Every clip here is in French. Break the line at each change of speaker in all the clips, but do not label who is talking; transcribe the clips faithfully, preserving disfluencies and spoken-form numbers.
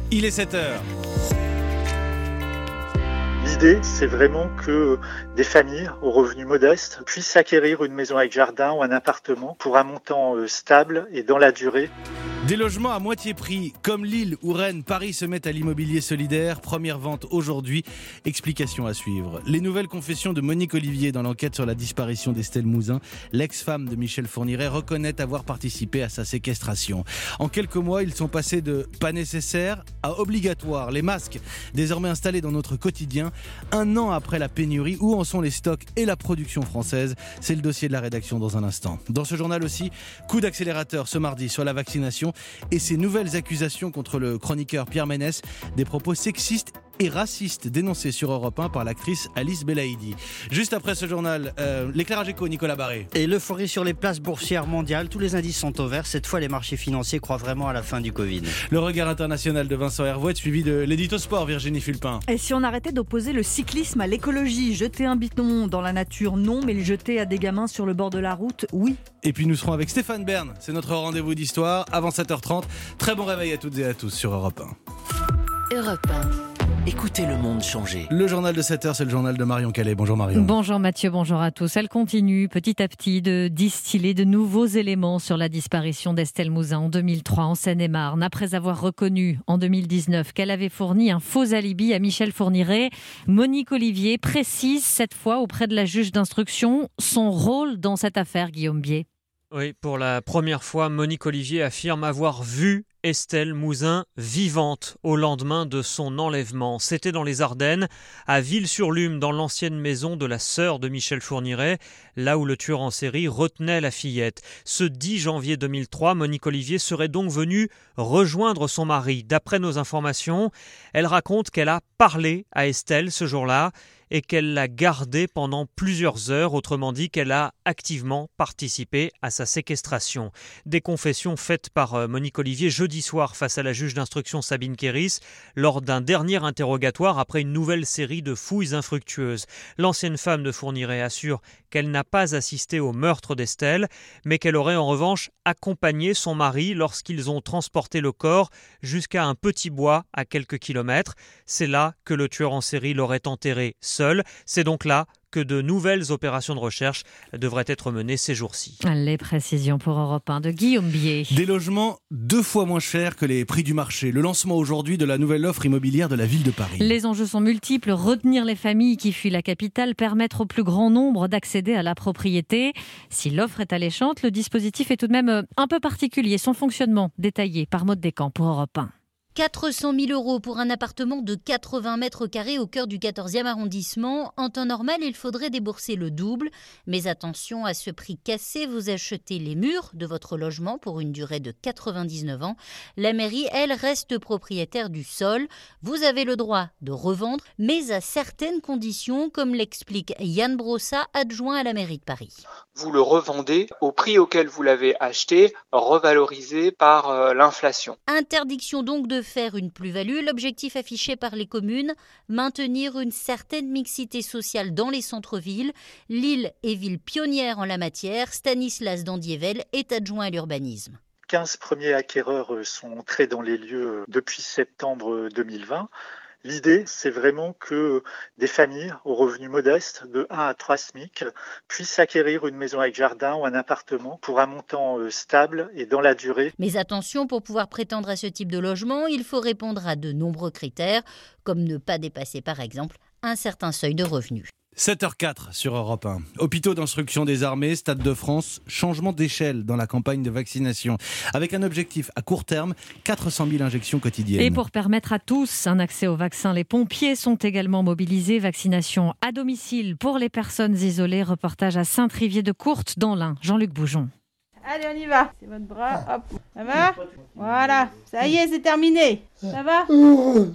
Il est sept heures.
L'idée, c'est vraiment que des familles aux revenus modestes puissent acquérir une maison avec jardin ou un appartement pour un montant stable et dans la durée.
Des logements à moitié prix, comme Lille ou Rennes, Paris se met à l'immobilier solidaire. Première vente aujourd'hui. Explication à suivre. Les nouvelles confessions de Monique Olivier dans l'enquête sur la disparition d'Estelle Mouzin. L'ex-femme de Michel Fourniret reconnaît avoir participé à sa séquestration. En quelques mois, ils sont passés de pas nécessaire à obligatoire. Les masques, désormais installés dans notre quotidien. Un an après la pénurie, où en sont les stocks et la production française? C'est le dossier de la rédaction dans un instant. Dans ce journal aussi, coup d'accélérateur ce mardi sur la vaccination et ces nouvelles accusations contre le chroniqueur Pierre Ménès, des propos sexistes et racistes dénoncés sur Europe un par l'actrice Alice Belaïdi. Juste après ce journal, euh, l'éclairage éco, Nicolas Barré.
Et l'euphorie sur les places boursières mondiales, tous les indices sont au vert. Cette fois, les marchés financiers croient vraiment à la fin du Covid.
Le regard international de Vincent Hervouet, suivi de l'édito sport, Virginie Fulpin.
Et si on arrêtait d'opposer le cyclisme à l'écologie? Jeter un bidon dans la nature, non, mais le jeter à des gamins sur le bord de la route, oui.
Et puis nous serons avec Stéphane Bern, c'est notre rendez-vous d'histoire, avant sept heures trente. Très bon réveil à toutes et à tous sur Europe un.
Europe un. Écoutez le monde changer.
Le journal de sept heures, c'est le journal de Marion Calais. Bonjour Marion.
Bonjour Mathieu, bonjour à tous. Elle continue petit à petit de distiller de nouveaux éléments sur la disparition d'Estelle Mouzin en deux mille trois en Seine-et-Marne. Après avoir reconnu en deux mille dix-neuf qu'elle avait fourni un faux alibi à Michel Fourniret, Monique Olivier précise cette fois auprès de la juge d'instruction son rôle dans cette affaire, Guillaume Bier.
Oui, pour la première fois, Monique Olivier affirme avoir vu Estelle Mouzin vivante au lendemain de son enlèvement. C'était dans les Ardennes, à Ville-sur-Lume, dans l'ancienne maison de la sœur de Michel Fourniret, là où le tueur en série retenait la fillette. Ce dix janvier deux mille trois, Monique Olivier serait donc venue rejoindre son mari. D'après nos informations, elle raconte qu'elle a parlé à Estelle ce jour-là et qu'elle l'a gardée pendant plusieurs heures, autrement dit qu'elle a activement participé à sa séquestration. Des confessions faites par Monique Olivier jeudi soir face à la juge d'instruction Sabine Kéris lors d'un dernier interrogatoire après une nouvelle série de fouilles infructueuses. L'ancienne femme de Fourniret assure qu'elle n'a pas assisté au meurtre d'Estelle, mais qu'elle aurait en revanche accompagné son mari lorsqu'ils ont transporté le corps jusqu'à un petit bois à quelques kilomètres. C'est là que le tueur en série l'aurait enterré seul. C'est donc là que de nouvelles opérations de recherche devraient être menées ces jours-ci.
Les précisions pour Europe un de Guillaume Bier.
Des logements deux fois moins chers que les prix du marché. Le lancement aujourd'hui de la nouvelle offre immobilière de la ville de Paris.
Les enjeux sont multiples. Retenir les familles qui fuient la capitale, permettre au plus grand nombre d'accéder à la propriété. Si l'offre est alléchante, le dispositif est tout de même un peu particulier. Son fonctionnement détaillé par Maud Descamps pour Europe un.
quatre cent mille euros pour un appartement de quatre-vingts mètres carrés au cœur du quatorzième arrondissement. En temps normal, il faudrait débourser le double. Mais attention à ce prix cassé, vous achetez les murs de votre logement pour une durée de quatre-vingt-dix-neuf ans. La mairie, elle, reste propriétaire du sol. Vous avez le droit de revendre, mais à certaines conditions, comme l'explique Yann Brossa, adjoint à la mairie de Paris.
Vous le revendez au prix auquel vous l'avez acheté, revalorisé par euh, l'inflation.
Interdiction donc de faire une plus-value. L'objectif affiché par les communes, maintenir une certaine mixité sociale dans les centres-villes. Lille est ville pionnière en la matière. Stanislas Dandievel est adjoint à l'urbanisme.
quinze premiers acquéreurs sont entrés dans les lieux depuis septembre deux mille vingt. L'idée, c'est vraiment que des familles aux revenus modestes de un à trois SMIC puissent acquérir une maison avec jardin ou un appartement pour un montant stable et dans la durée.
Mais attention, pour pouvoir prétendre à ce type de logement, il faut répondre à de nombreux critères, comme ne pas dépasser par exemple un certain seuil de revenus.
sept heures quatre sur Europe un. Hôpitaux d'instruction des armées, Stade de France, changement d'échelle dans la campagne de vaccination. Avec un objectif à court terme, quatre cent mille injections quotidiennes.
Et pour permettre à tous un accès au vaccin, les pompiers sont également mobilisés. Vaccination à domicile pour les personnes isolées. Reportage à Saint-Trivier-de-Courte dans l'Ain. Jean-Luc Boujon.
Allez, on y va. C'est votre bras. Hop. Ça va ? Voilà. Ça y est, c'est terminé. Ça va ?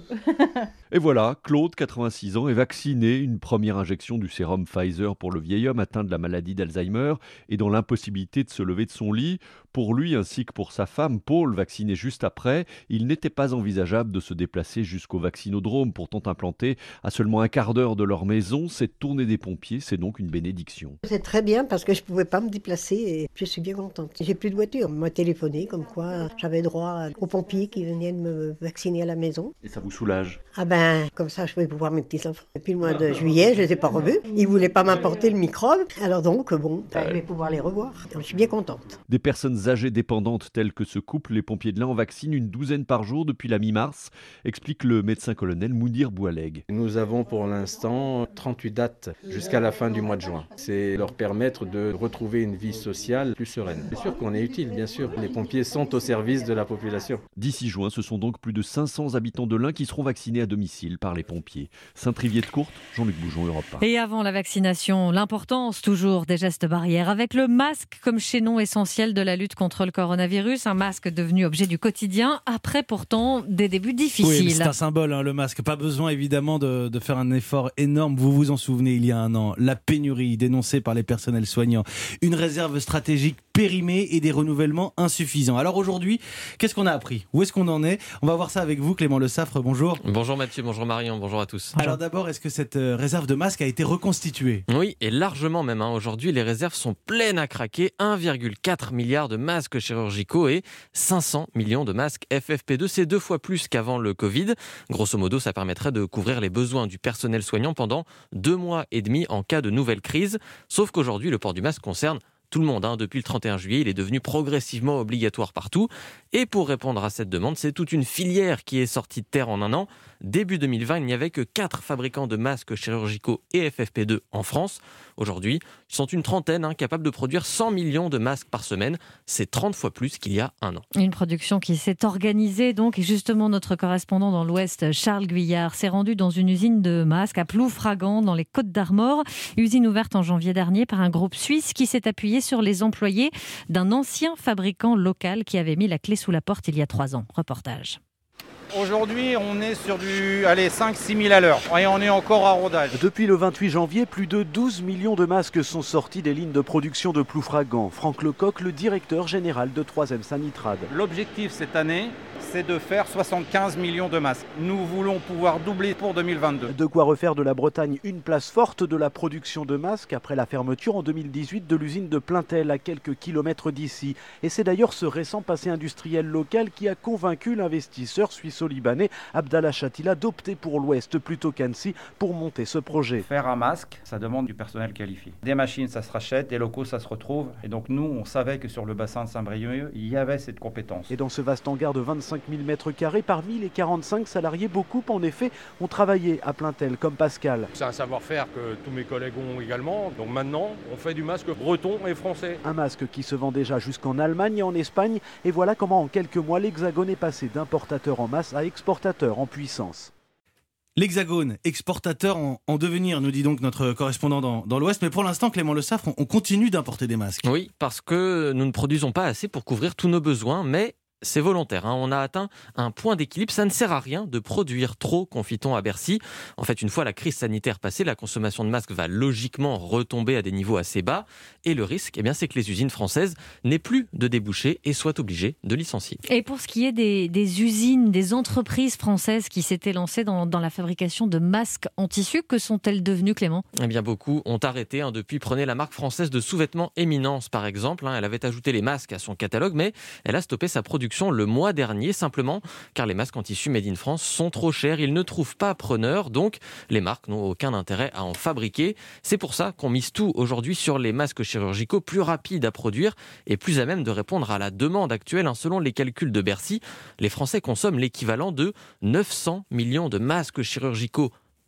Et voilà, Claude, quatre-vingt-six ans, est vacciné. Une première injection du sérum Pfizer pour le vieil homme atteint de la maladie d'Alzheimer et dans l'impossibilité de se lever de son lit. Pour lui ainsi que pour sa femme, Paul, vacciné juste après, il n'était pas envisageable de se déplacer jusqu'au vaccinodrome, pourtant implanté à seulement un quart d'heure de leur maison. Cette tournée des pompiers, c'est donc une bénédiction.
C'est très bien parce que je ne pouvais pas me déplacer et je suis bien contente. J'ai plus de voiture. On m'a téléphoné comme quoi j'avais droit aux pompiers qui venaient de me vacciner à la maison.
Et ça vous soulage?
Ah ben, comme ça, je pouvais voir mes petits-enfants. Depuis le mois de juillet, je ne les ai pas revus. Ils ne voulaient pas m'apporter le microbe. Alors donc, bon, ben, je vais pouvoir les revoir. Donc, je suis bien contente.
Des personnes âgées dépendantes telles que ce couple, les pompiers de l'Ain en vaccinent une douzaine par jour depuis la mi-mars, explique le médecin-colonel Mounir Boualeg.
Nous avons pour l'instant trente-huit dates jusqu'à la fin du mois de juin. C'est leur permettre de retrouver une vie sociale plus sereine. C'est sûr qu'on est utile, bien sûr. Les pompiers sont au service de la population.
D'ici juin, ce sont donc plus de cinq cents habitants de l'Ain qui seront vaccinés à domicile par les pompiers. Saint-Trivier-de-Courte, Jean-Luc Boujon, Europe un.
Et avant la vaccination, l'importance toujours des gestes barrières avec le masque comme chaînon essentiel de la lutte contre le coronavirus, un masque devenu objet du quotidien après pourtant des débuts difficiles.
Oui, c'est un symbole, hein, le masque. Pas besoin évidemment de, de faire un effort énorme. Vous vous en souvenez, il y a un an, la pénurie dénoncée par les personnels soignants, une réserve stratégique périmée et des renouvellements insuffisants. Alors aujourd'hui, qu'est-ce qu'on a appris? Où est-ce qu'on en est? On va voir ça avec vous, Clément Le Saffre. Bonjour.
Bonjour Mathieu, bonjour Marion, bonjour à tous.
Alors d'abord, est-ce que cette réserve de masques a été reconstituée?
Oui, et largement même. Hein. Aujourd'hui, les réserves sont pleines à craquer. un virgule quatre milliard de masques chirurgicaux et cinq cents millions de masques F F P deux. C'est deux fois plus qu'avant le Covid. Grosso modo, ça permettrait de couvrir les besoins du personnel soignant pendant deux mois et demi en cas de nouvelle crise. Sauf qu'aujourd'hui, le port du masque concerne tout le monde. Hein. Depuis le trente et un juillet, il est devenu progressivement obligatoire partout. Et pour répondre à cette demande, c'est toute une filière qui est sortie de terre en un an. Début deux mille vingt, il n'y avait que quatre fabricants de masques chirurgicaux et F F P deux en France. Aujourd'hui, ils sont une trentaine, hein, capables de produire cent millions de masques par semaine. C'est trente fois plus qu'il y a un an.
Une production qui s'est organisée donc. Et justement, notre correspondant dans l'Ouest, Charles Guyard, s'est rendu dans une usine de masques à Ploufragan, dans les Côtes-d'Armor. Usine ouverte en janvier dernier par un groupe suisse qui s'est appuyé sur les employés d'un ancien fabricant local qui avait mis la clé sous la porte il y a trois ans. Reportage.
Aujourd'hui, on est sur du allez, cinq à six mille à l'heure et on est encore à rodage.
Depuis le vingt-huit janvier, plus de douze millions de masques sont sortis des lignes de production de Ploufragan. Franck Lecoq, le directeur général de trois M Sanitrade.
L'objectif cette année, c'est de faire soixante-quinze millions de masques. Nous voulons pouvoir doubler pour deux mille vingt-deux.
De quoi refaire de la Bretagne une place forte de la production de masques après la fermeture en deux mille dix-huit de l'usine de Plaintel à quelques kilomètres d'ici. Et c'est d'ailleurs ce récent passé industriel local qui a convaincu l'investisseur suisse-libanais Abdallah Chatila d'opter pour l'Ouest plutôt qu'Annecy pour monter ce projet.
Faire un masque, ça demande du personnel qualifié. Des machines, ça se rachète, des locaux, ça se retrouve. Et donc nous, on savait que sur le bassin de Saint-Brieuc, il y avait cette compétence.
Et dans ce vaste hangar de vingt-cinq mille mètres carrés, parmi les quarante-cinq salariés, beaucoup en effet ont travaillé à Plaintel, comme Pascal.
C'est un savoir-faire que tous mes collègues ont également. Donc maintenant, on fait du masque breton et français.
Un masque qui se vend déjà jusqu'en Allemagne et en Espagne. Et voilà comment en quelques mois, l'Hexagone est passé d'importateur en masse à exportateur en puissance.
L'Hexagone, exportateur en, en devenir, nous dit donc notre correspondant dans, dans l'Ouest. Mais pour l'instant, Clément Le Saffre, on, on continue d'importer des masques.
Oui, parce que nous ne produisons pas assez pour couvrir tous nos besoins, mais c'est volontaire, hein. On a atteint un point d'équilibre. Ça ne sert à rien de produire trop, confie-t-on à Bercy. En fait, une fois la crise sanitaire passée, la consommation de masques va logiquement retomber à des niveaux assez bas. Et le risque, eh bien, c'est que les usines françaises n'aient plus de débouchés et soient obligées de licencier.
Et pour ce qui est des, des usines, des entreprises françaises qui s'étaient lancées dans, dans la fabrication de masques en tissu, que sont-elles devenues, Clément ?
Eh bien, beaucoup ont arrêté. Hein. Depuis, prenez la marque française de sous-vêtements Éminence, par exemple. Hein. Elle avait ajouté les masques à son catalogue, mais elle a stoppé sa production le mois dernier, simplement car les masques en tissu made in France sont trop chers. Ils ne trouvent pas preneur, donc les marques n'ont aucun intérêt à en fabriquer. C'est pour ça qu'on mise tout aujourd'hui sur les masques chirurgicaux plus rapides à produire et plus à même de répondre à la demande actuelle. Selon les calculs de Bercy, les Français consomment l'équivalent de neuf cents millions de masques chirurgicaux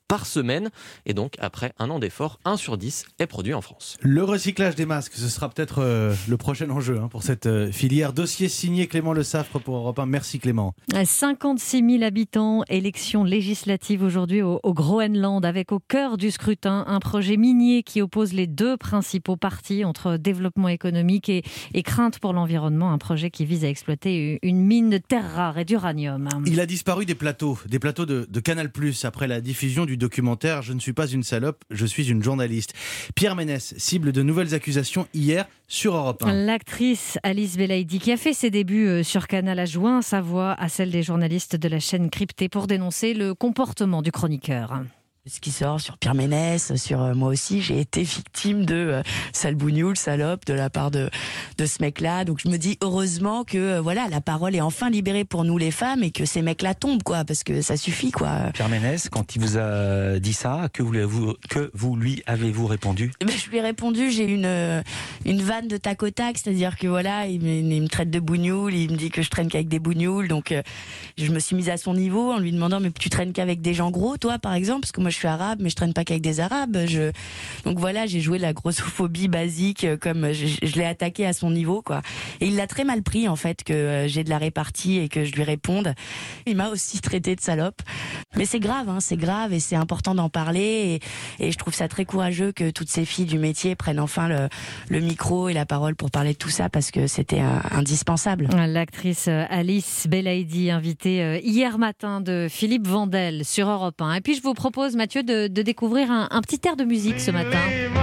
par semaine. Et donc, après un an d'effort, un sur dix est produit en France.
Le recyclage des masques, ce sera peut-être euh, le prochain enjeu hein, pour cette euh, filière. Dossier signé Clément Le Saffre pour Europe un. Merci Clément.
cinquante-six mille habitants, élection législative aujourd'hui au, au Groenland, avec au cœur du scrutin un projet minier qui oppose les deux principaux partis entre développement économique et, et crainte pour l'environnement. Un projet qui vise à exploiter une mine de terres rares et d'uranium.
Il a disparu des plateaux, des plateaux de, de Canal+, après la diffusion du documentaire « Je ne suis pas une salope, je suis une journaliste ». Pierre Ménès cible de nouvelles accusations hier sur Europe un.
L'actrice Alice Belaïdi, qui a fait ses débuts sur Canal, a joint sa voix à celle des journalistes de la chaîne Cryptée pour dénoncer le comportement du chroniqueur.
Ce qui sort sur Pierre Ménès, sur euh, moi aussi, j'ai été victime de euh, sale bougnoule, salope de la part de de ce mec-là. Donc je me dis heureusement que euh, voilà, la parole est enfin libérée pour nous les femmes et que ces mecs-là tombent quoi, parce que ça suffit quoi.
Pierre Ménès, quand il vous a dit ça, que vous que vous lui avez-vous répondu ?
Ben, je lui ai répondu, j'ai une euh, une vanne de tac au tac, c'est-à-dire que voilà, il me, il me traite de bougnoule, il me dit que je traîne qu'avec des bougnoules, donc euh, je me suis mise à son niveau en lui demandant mais tu traînes qu'avec des gens gros toi par exemple, parce que moi je suis arabe, mais je traîne pas qu'avec des arabes. Je... Donc voilà, j'ai joué la grossophobie basique, comme je, je l'ai attaqué à son niveau, quoi. Et il l'a très mal pris, en fait, que j'ai de la répartie et que je lui réponde. Il m'a aussi traité de salope. Mais c'est grave, hein, c'est grave et c'est important d'en parler. Et, et je trouve ça très courageux que toutes ces filles du métier prennent enfin le, le micro et la parole pour parler de tout ça, parce que c'était euh, indispensable.
L'actrice Alice Belaïdi, invitée hier matin de Philippe Vandel sur Europe un. Et puis je vous propose, Mathieu, de de découvrir un, un petit air de musique ce matin.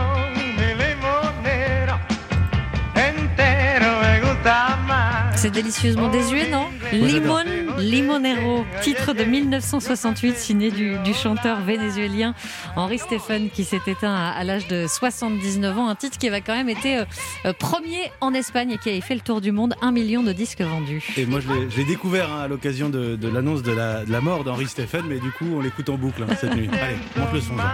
C'est délicieusement désuet, non ? Limon, Limonero, titre de mille neuf cent soixante-huit, signé du, du chanteur vénézuélien Henri Stephen, qui s'est éteint à, à l'âge de soixante-dix-neuf ans. Un titre qui avait quand même été euh, premier en Espagne et qui avait fait le tour du monde, un million de disques vendus.
Et moi je l'ai, je l'ai découvert hein, à l'occasion de, de l'annonce de la, de la mort d'Henri Stephen, mais du coup on l'écoute en boucle hein, cette nuit. Allez, monte le son.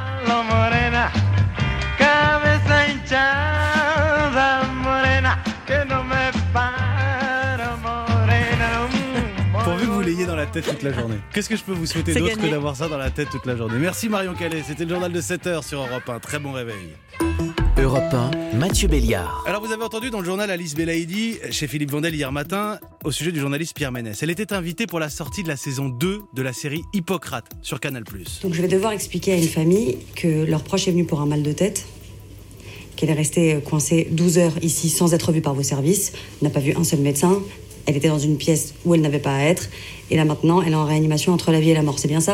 Pourvu que vous l'ayez dans la tête toute la journée. Qu'est-ce que je peux vous souhaiter C'est d'autre gagné. Que d'avoir ça dans la tête toute la journée. Merci Marion Calais, c'était le journal de sept heures sur Europe un. Très bon réveil.
Europe un, Mathieu Béliard.
Alors vous avez entendu dans le journal Alice Belaïdi chez Philippe Vandel hier matin au sujet du journaliste Pierre Ménès. Elle était invitée pour la sortie de la saison deux de la série Hippocrate sur Canal+.
Donc je vais devoir expliquer à une famille que leur proche est venu pour un mal de tête, qu'elle est restée coincée douze heures ici sans être vue par vos services, n'a pas vu un seul médecin, elle était dans une pièce où elle n'avait pas à être, et là maintenant elle est en réanimation entre la vie et la mort, c'est bien ça ?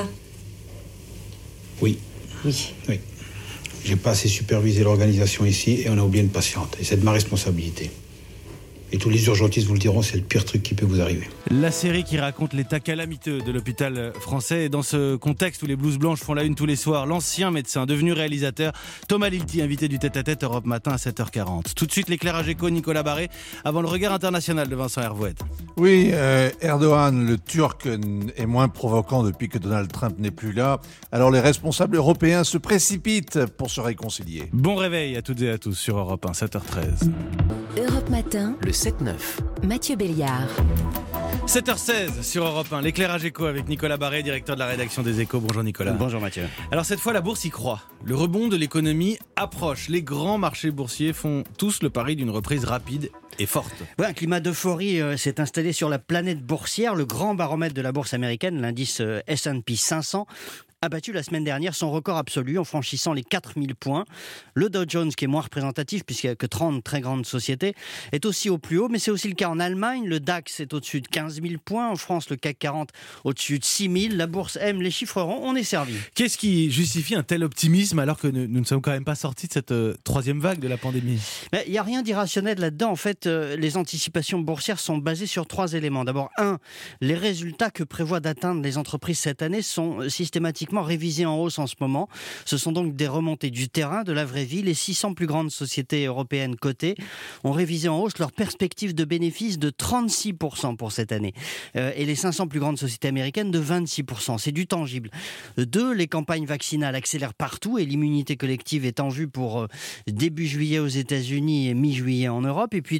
Oui.
Oui.
Oui. J'ai pas assez supervisé l'organisation ici et on a oublié une patiente. Et c'est de ma responsabilité. Et tous les urgentistes vous le diront, c'est le pire truc qui peut vous arriver.
La série qui raconte l'état calamiteux de l'hôpital français. Et dans ce contexte où les blouses blanches font la une tous les soirs, l'ancien médecin devenu réalisateur, Thomas Lilti, invité du tête-à-tête Europe Matin à sept heures quarante. Tout de suite, l'éclairage éco, Nicolas Barré, avant le regard international de Vincent Hervouette.
Oui, euh, Erdogan, le Turc, est moins provoquant depuis que Donald Trump n'est plus là. Alors les responsables européens se précipitent pour se réconcilier.
Bon réveil à toutes et à tous sur Europe un, sept heures treize.
Europe Matin, le sept neuf. Mathieu Béliard.
sept heures seize sur Europe un, l'éclairage éco avec Nicolas Barré, directeur de la rédaction des Échos. Bonjour Nicolas.
Bonjour Mathieu.
Alors cette fois, la bourse y croit. Le rebond de l'économie approche. Les grands marchés boursiers font tous le pari d'une reprise rapide et forte.
Ouais, un climat d'euphorie euh, s'est installé sur la planète boursière. Le grand baromètre de la bourse américaine, l'indice euh, S and P cinq cents, a battu la semaine dernière son record absolu en franchissant les quatre mille points. Le Dow Jones, qui est moins représentatif puisqu'il n'y a que trente très grandes sociétés, est aussi au plus haut, mais c'est aussi le cas en Allemagne. Le DAX est au-dessus de quinze mille points. En France, le C A C quarante au-dessus de six mille. La bourse aime les chiffres ronds, on est servi.
Qu'est-ce qui justifie un tel optimisme alors que nous, nous ne sommes quand même pas sortis de cette euh, troisième vague de la pandémie ?
Il n'y a rien d'irrationnel là-dedans. En fait, euh, les anticipations boursières sont basées sur trois éléments. D'abord, un, les résultats que prévoient d'atteindre les entreprises cette année sont systématiquement révisés en hausse en ce moment. Ce sont donc des remontées du terrain, de la vraie vie. Les six cents plus grandes sociétés européennes cotées ont révisé en hausse leur perspective de bénéfices de trente-six pour cent pour cette année. Euh, et les cinq cents plus grandes sociétés américaines de vingt-six pour cent. C'est du tangible. Deux, les campagnes vaccinales accélèrent partout et l'immunité collective est en vue pour euh, début juillet aux États-Unis et mi-juillet en Europe. Et puis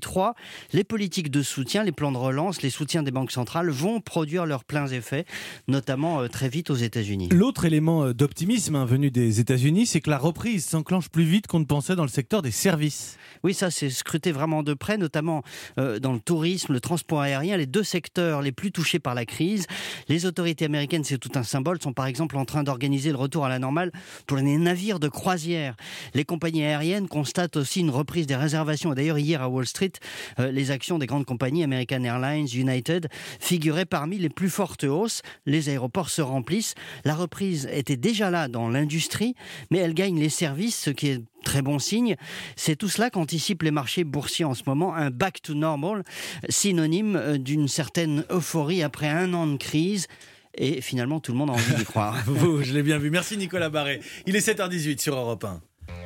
trois, les politiques de soutien, les plans de relance, les soutiens des banques centrales vont produire leurs pleins effets, notamment euh, très vite aux États-Unis.
L'autre élément d'optimisme hein, venu des États-Unis, c'est que la reprise s'enclenche plus vite qu'on ne pensait dans le secteur des services.
Oui, ça c'est scruté vraiment de près, notamment euh, dans le tourisme, le transport aérien, les deux secteurs les plus touchés par la crise. Les autorités américaines, c'est tout un symbole, sont par exemple en train d'organiser le retour à la normale pour les navires de croisière. Les compagnies aériennes constatent aussi une reprise des réservations. D'ailleurs, hier à Wall Street, euh, les actions des grandes compagnies, American Airlines, United, figuraient parmi les plus fortes hausses. Les aéroports se remplissent. La reprise était déjà là dans l'industrie, mais elle gagne les services, ce qui est très bon signe. C'est tout cela qu'anticipent les marchés boursiers en ce moment, un back to normal, synonyme d'une certaine euphorie après un an de crise. Et finalement, tout le monde a envie d'y croire.
Vous, je l'ai bien vu. Merci Nicolas Barré. Il est sept heures dix-huit sur Europe un.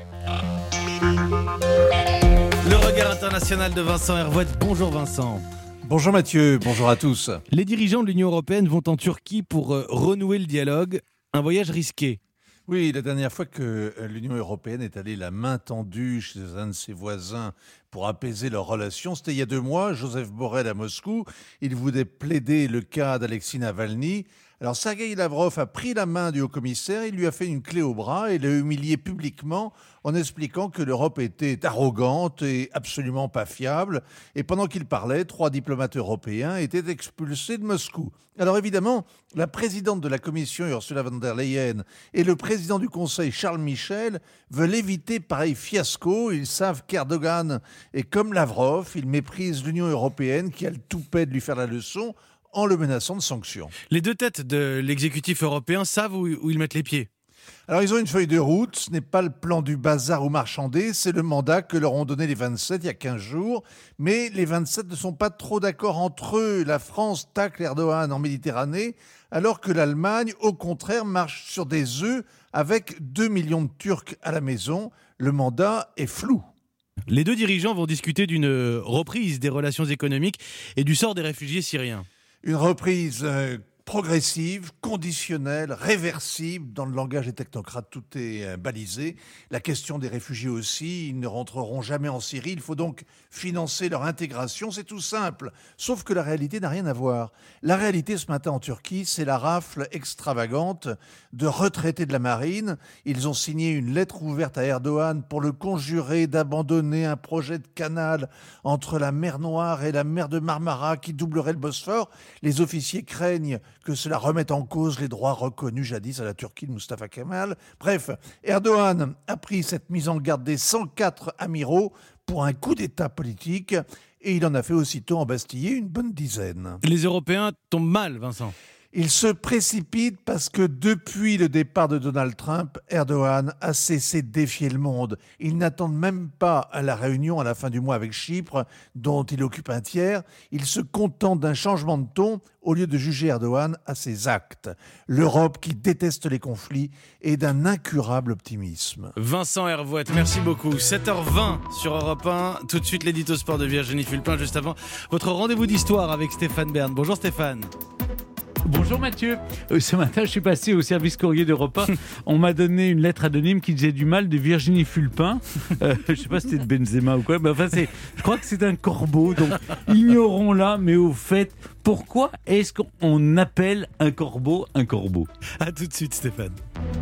Le regard international de Vincent Hervouette. Bonjour Vincent.
Bonjour Mathieu, bonjour à tous.
Les dirigeants de l'Union européenne vont en Turquie pour euh, renouer le dialogue. Un voyage risqué.
Oui, la dernière fois que l'Union européenne est allée la main tendue chez un de ses voisins pour apaiser leurs relations, c'était il y a deux mois, Joseph Borrell à Moscou. Il voulait plaider le cas d'Alexei Navalny. Alors Sergueï Lavrov a pris la main du haut-commissaire, il lui a fait une clé au bras et l'a humilié publiquement en expliquant que l'Europe était arrogante et absolument pas fiable. Et pendant qu'il parlait, trois diplomates européens étaient expulsés de Moscou. Alors évidemment, la présidente de la Commission, Ursula von der Leyen, et le président du Conseil, Charles Michel, veulent éviter pareil fiasco. Ils savent qu'Erdogan est comme Lavrov, il méprise l'Union européenne qui a le toupet de lui faire la leçon en le menaçant de sanctions.
Les deux têtes de l'exécutif européen savent où, où ils mettent les pieds.
Alors ils ont une feuille de route, ce n'est pas le plan du bazar ou marchandé, c'est le mandat que leur ont donné les vingt-sept il y a quinze jours. Mais les vingt-sept ne sont pas trop d'accord entre eux. La France tacle Erdogan en Méditerranée, alors que l'Allemagne, au contraire, marche sur des œufs avec deux millions de Turcs à la maison. Le mandat est flou.
Les deux dirigeants vont discuter d'une reprise des relations économiques et du sort des réfugiés syriens.
Une reprise euh, progressive, conditionnelle, réversible. Dans le langage des technocrates, tout est euh, balisé. La question des réfugiés aussi, ils ne rentreront jamais en Syrie. Il faut donc financer leur intégration. C'est tout simple. Sauf que la réalité n'a rien à voir. La réalité ce matin en Turquie, c'est la rafle extravagante de retraités de la marine. Ils ont signé une lettre ouverte à Erdogan pour le conjurer d'abandonner un projet de canal entre la mer Noire et la mer de Marmara qui doublerait le Bosphore. Les officiers craignent que cela remette en cause les droits reconnus jadis à la Turquie de Mustafa Kemal. Bref, Erdogan a pris cette mise en garde des cent quatre amiraux pour un coup d'État politique et il en a fait aussitôt embastiller une bonne dizaine.
Les Européens tombent mal, Vincent.
Il se précipite parce que depuis le départ de Donald Trump, Erdogan a cessé de défier le monde. Ils n'attendent même pas à la réunion à la fin du mois avec Chypre, dont il occupe un tiers. Ils se contentent d'un changement de ton au lieu de juger Erdogan à ses actes. L'Europe qui déteste les conflits est d'un incurable optimisme.
Vincent Hervouette, merci beaucoup. sept heures vingt sur Europe un. Tout de suite l'édito sport de Virginie Fulpin. Juste avant, votre rendez-vous d'histoire avec Stéphane Bern. Bonjour Stéphane.
Bonjour Mathieu, ce matin je suis passé au service courrier d'Europe un, on m'a donné une lettre anonyme qui disait du mal de Virginie Fulpin, euh, je ne sais pas si c'était de Benzema ou quoi, mais enfin c'est, je crois que c'est un corbeau, donc ignorons-la, mais au fait, pourquoi est-ce qu'on appelle un corbeau un corbeau ?
A tout de suite Stéphane.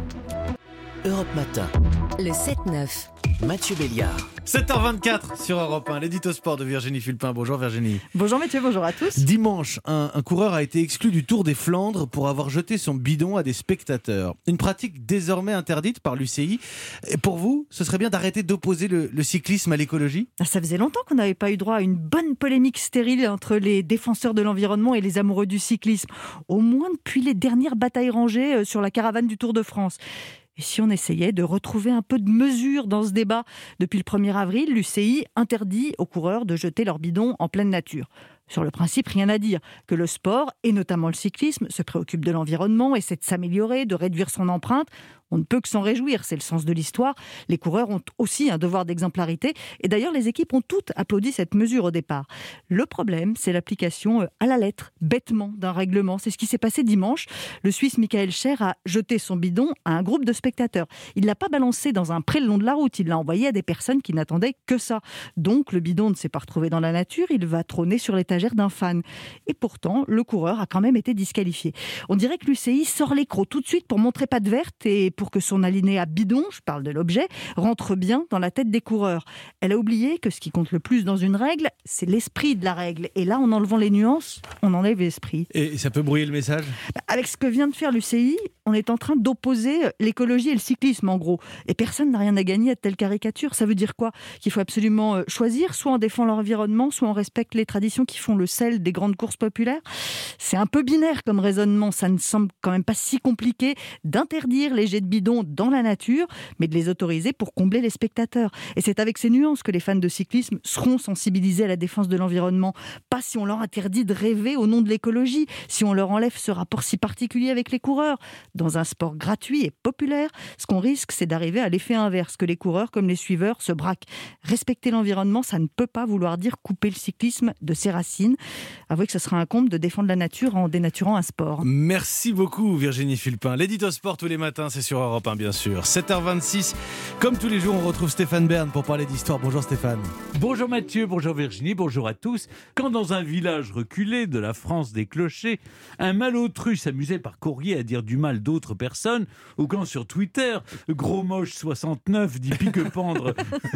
Europe Matin. Le sept neuf. Mathieu Béliard.
sept heures vingt-quatre sur Europe un, l'édito sport de Virginie Fulpin. Bonjour Virginie.
Bonjour Mathieu, bonjour à tous.
Dimanche, un, un coureur a été exclu du Tour des Flandres pour avoir jeté son bidon à des spectateurs. Une pratique désormais interdite par l'U C I. Et pour vous, ce serait bien d'arrêter d'opposer le, le cyclisme à l'écologie ?
Ça faisait longtemps qu'on n'avait pas eu droit à une bonne polémique stérile entre les défenseurs de l'environnement et les amoureux du cyclisme. Au moins depuis les dernières batailles rangées sur la caravane du Tour de France. Et si on essayait de retrouver un peu de mesure dans ce débat ? Depuis le premier avril, l'U C I interdit aux coureurs de jeter leur bidon en pleine nature. Sur le principe, rien à dire. Que le sport, et notamment le cyclisme, se préoccupe de l'environnement, essaie de s'améliorer, de réduire son empreinte, on ne peut que s'en réjouir, c'est le sens de l'histoire. Les coureurs ont aussi un devoir d'exemplarité. Et d'ailleurs, les équipes ont toutes applaudi cette mesure au départ. Le problème, c'est l'application à la lettre, bêtement, d'un règlement. C'est ce qui s'est passé dimanche. Le Suisse Michael Scher a jeté son bidon à un groupe de spectateurs. Il ne l'a pas balancé dans un pré le long de la route. Il l'a envoyé à des personnes qui n'attendaient que ça. Donc, le bidon ne s'est pas retrouvé dans la nature. Il va trôner sur l'étagère d'un fan. Et pourtant, le coureur a quand même été disqualifié. On dirait que l'U C I sort les crocs tout de suite pour montrer patte verte et pour que son alinéa bidon, je parle de l'objet, rentre bien dans la tête des coureurs. Elle a oublié que ce qui compte le plus dans une règle, c'est l'esprit de la règle. Et là, en enlevant les nuances, on enlève l'esprit.
Et ça peut brouiller le message ?
Avec ce que vient de faire l'U C I, on est en train d'opposer l'écologie et le cyclisme, en gros. Et personne n'a rien à gagner à de telles caricatures. Ça veut dire quoi ? Qu'il faut absolument choisir, soit on défend l'environnement, soit on respecte les traditions qui font le sel des grandes courses populaires. C'est un peu binaire comme raisonnement. Ça ne semble quand même pas si compliqué d'interdire les jets de bidon dans la nature, mais de les autoriser pour combler les spectateurs. Et c'est avec ces nuances que les fans de cyclisme seront sensibilisés à la défense de l'environnement. Pas si on leur interdit de rêver au nom de l'écologie, si on leur enlève ce rapport si particulier avec les coureurs. Dans un sport gratuit et populaire, ce qu'on risque, c'est d'arriver à l'effet inverse, que les coureurs, comme les suiveurs, se braquent. Respecter l'environnement, ça ne peut pas vouloir dire couper le cyclisme de ses racines. Avouez que ce sera un comble de défendre la nature en dénaturant un sport.
Merci beaucoup Virginie Fulpin. L'édito sport tous les matins, c'est sur Europe un bien sûr. sept heures vingt-six, comme tous les jours, on retrouve Stéphane Bern pour parler d'histoire. Bonjour Stéphane.
Bonjour Mathieu, bonjour Virginie, bonjour à tous. Quand dans un village reculé de la France des clochers, un malotru s'amusait par courrier à dire du mal d'autres personnes, ou quand sur Twitter, Gros Moche soixante-neuf dit pique-pendre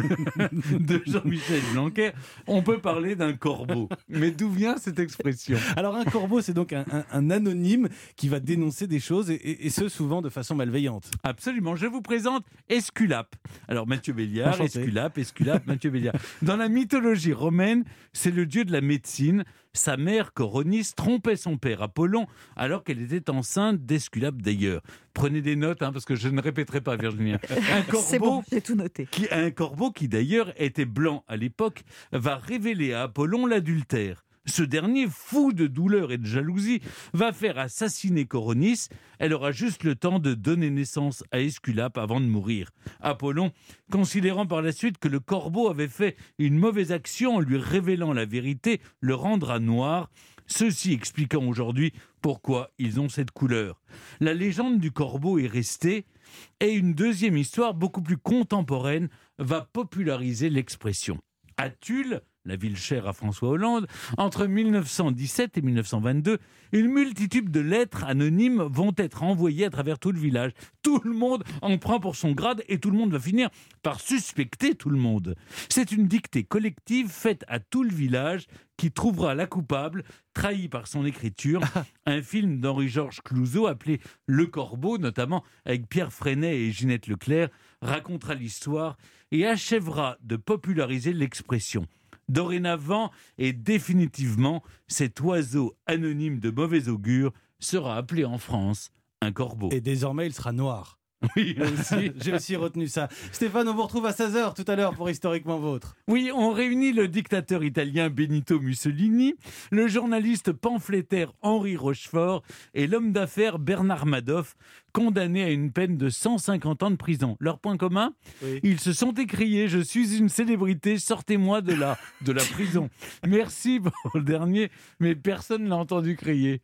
de Jean-Michel Blanquer, on peut parler d'un corbeau. Mais d'où vient cette expression ?
Alors un corbeau, c'est donc un, un, un anonyme qui va dénoncer des choses, et, et, et ce souvent de façon malveillante.
Absolument, je vous présente Esculape. Alors Mathieu Béliard,
Enchanté.
Esculape, Esculape, Mathieu Béliard. Dans la mythologie romaine, c'est le dieu de la médecine. Sa mère, Coronis, trompait son père Apollon alors qu'elle était enceinte d'Esculape d'ailleurs. Prenez des notes, hein, parce que je ne répéterai pas, Virginie. Un corbeau,
c'est bon, j'ai tout noté.
Qui, un corbeau qui d'ailleurs était blanc à l'époque, va révéler à Apollon l'adultère. Ce dernier, fou de douleur et de jalousie, va faire assassiner Coronis. Elle aura juste le temps de donner naissance à Esculape avant de mourir. Apollon, considérant par la suite que le corbeau avait fait une mauvaise action en lui révélant la vérité, le rendra noir. Ceci expliquant aujourd'hui pourquoi ils ont cette couleur. La légende du corbeau est restée et une deuxième histoire beaucoup plus contemporaine va populariser l'expression. À Tulle, la ville chère à François Hollande, entre mille neuf cent dix-sept et mille neuf cent vingt-deux, une multitude de lettres anonymes vont être envoyées à travers tout le village. Tout le monde en prend pour son grade et tout le monde va finir par suspecter tout le monde. C'est une dictée collective faite à tout le village qui trouvera la coupable, trahie par son écriture. Un film d'Henri-Georges Clouzot appelé Le Corbeau, notamment avec Pierre Freinet et Ginette Leclerc, racontera l'histoire et achèvera de populariser l'expression. Dorénavant et définitivement, cet oiseau anonyme de mauvais augure sera appelé en France un corbeau.
Et désormais, il sera noir.
Oui, aussi.
J'ai aussi retenu ça. Stéphane, on vous retrouve à seize heures tout à l'heure pour Historiquement Vôtre.
Oui, on réunit le dictateur italien Benito Mussolini, le journaliste pamphlétaire Henri Rochefort et l'homme d'affaires Bernard Madoff, condamnés à une peine de cent cinquante ans de prison. Leur point commun ? Oui. Ils se sont écriés « Je suis une célébrité, sortez-moi de là, de la prison ». Merci pour le dernier, mais personne ne l'a entendu crier.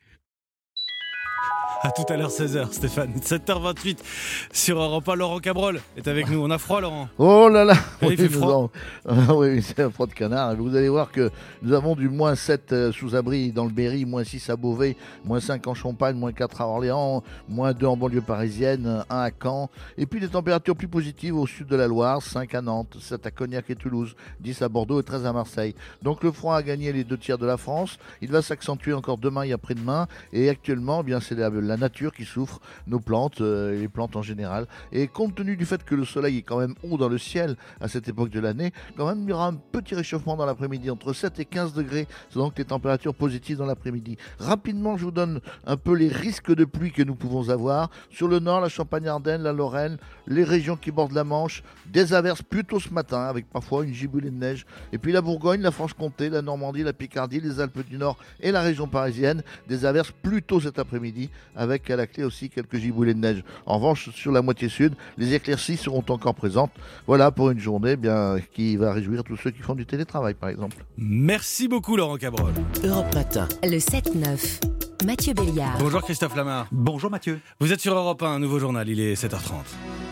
À tout à l'heure, seize heures, Stéphane. sept heures vingt-huit sur Europe un. Laurent Cabrol est avec nous. On a froid, Laurent.
Oh là là,
oui, il fait froid.
Ah oui, c'est un froid de canard. Vous allez voir que nous avons du moins sept sous abri dans le Berry, moins six à Beauvais, moins cinq en Champagne, moins quatre à Orléans, moins deux en banlieue parisienne, un à Caen. Et puis des températures plus positives au sud de la Loire, cinq à Nantes, sept à Cognac et Toulouse, dix à Bordeaux et treize à Marseille. Donc le froid a gagné les deux tiers de la France. Il va s'accentuer encore demain et après-demain. Et actuellement, eh bien c'est la la nature qui souffre, nos plantes, euh, les plantes en général. Et compte tenu du fait que le soleil est quand même haut dans le ciel à cette époque de l'année, quand même il y aura un petit réchauffement dans l'après-midi, entre sept et quinze degrés, c'est donc les températures positives dans l'après-midi. Rapidement, je vous donne un peu les risques de pluie que nous pouvons avoir. Sur le nord, la Champagne-Ardenne, la Lorraine, les régions qui bordent la Manche, des averses plutôt ce matin, avec parfois une giboulée de neige. Et puis la Bourgogne, la Franche-Comté, la Normandie, la Picardie, les Alpes du Nord et la région parisienne, des averses plus tôt cet après-midi, avec à la clé aussi quelques giboulées de neige. En revanche, sur la moitié sud, les éclaircies seront encore présentes. Voilà pour une journée bien, qui va réjouir tous ceux qui font du télétravail, par exemple.
Merci beaucoup, Laurent Cabrol.
Europe Matin. Le sept neuf. Mathieu Béliard.
Bonjour Christophe Lamar.
Bonjour Mathieu.
Vous êtes sur Europe un, un nouveau journal, il est sept heures trente.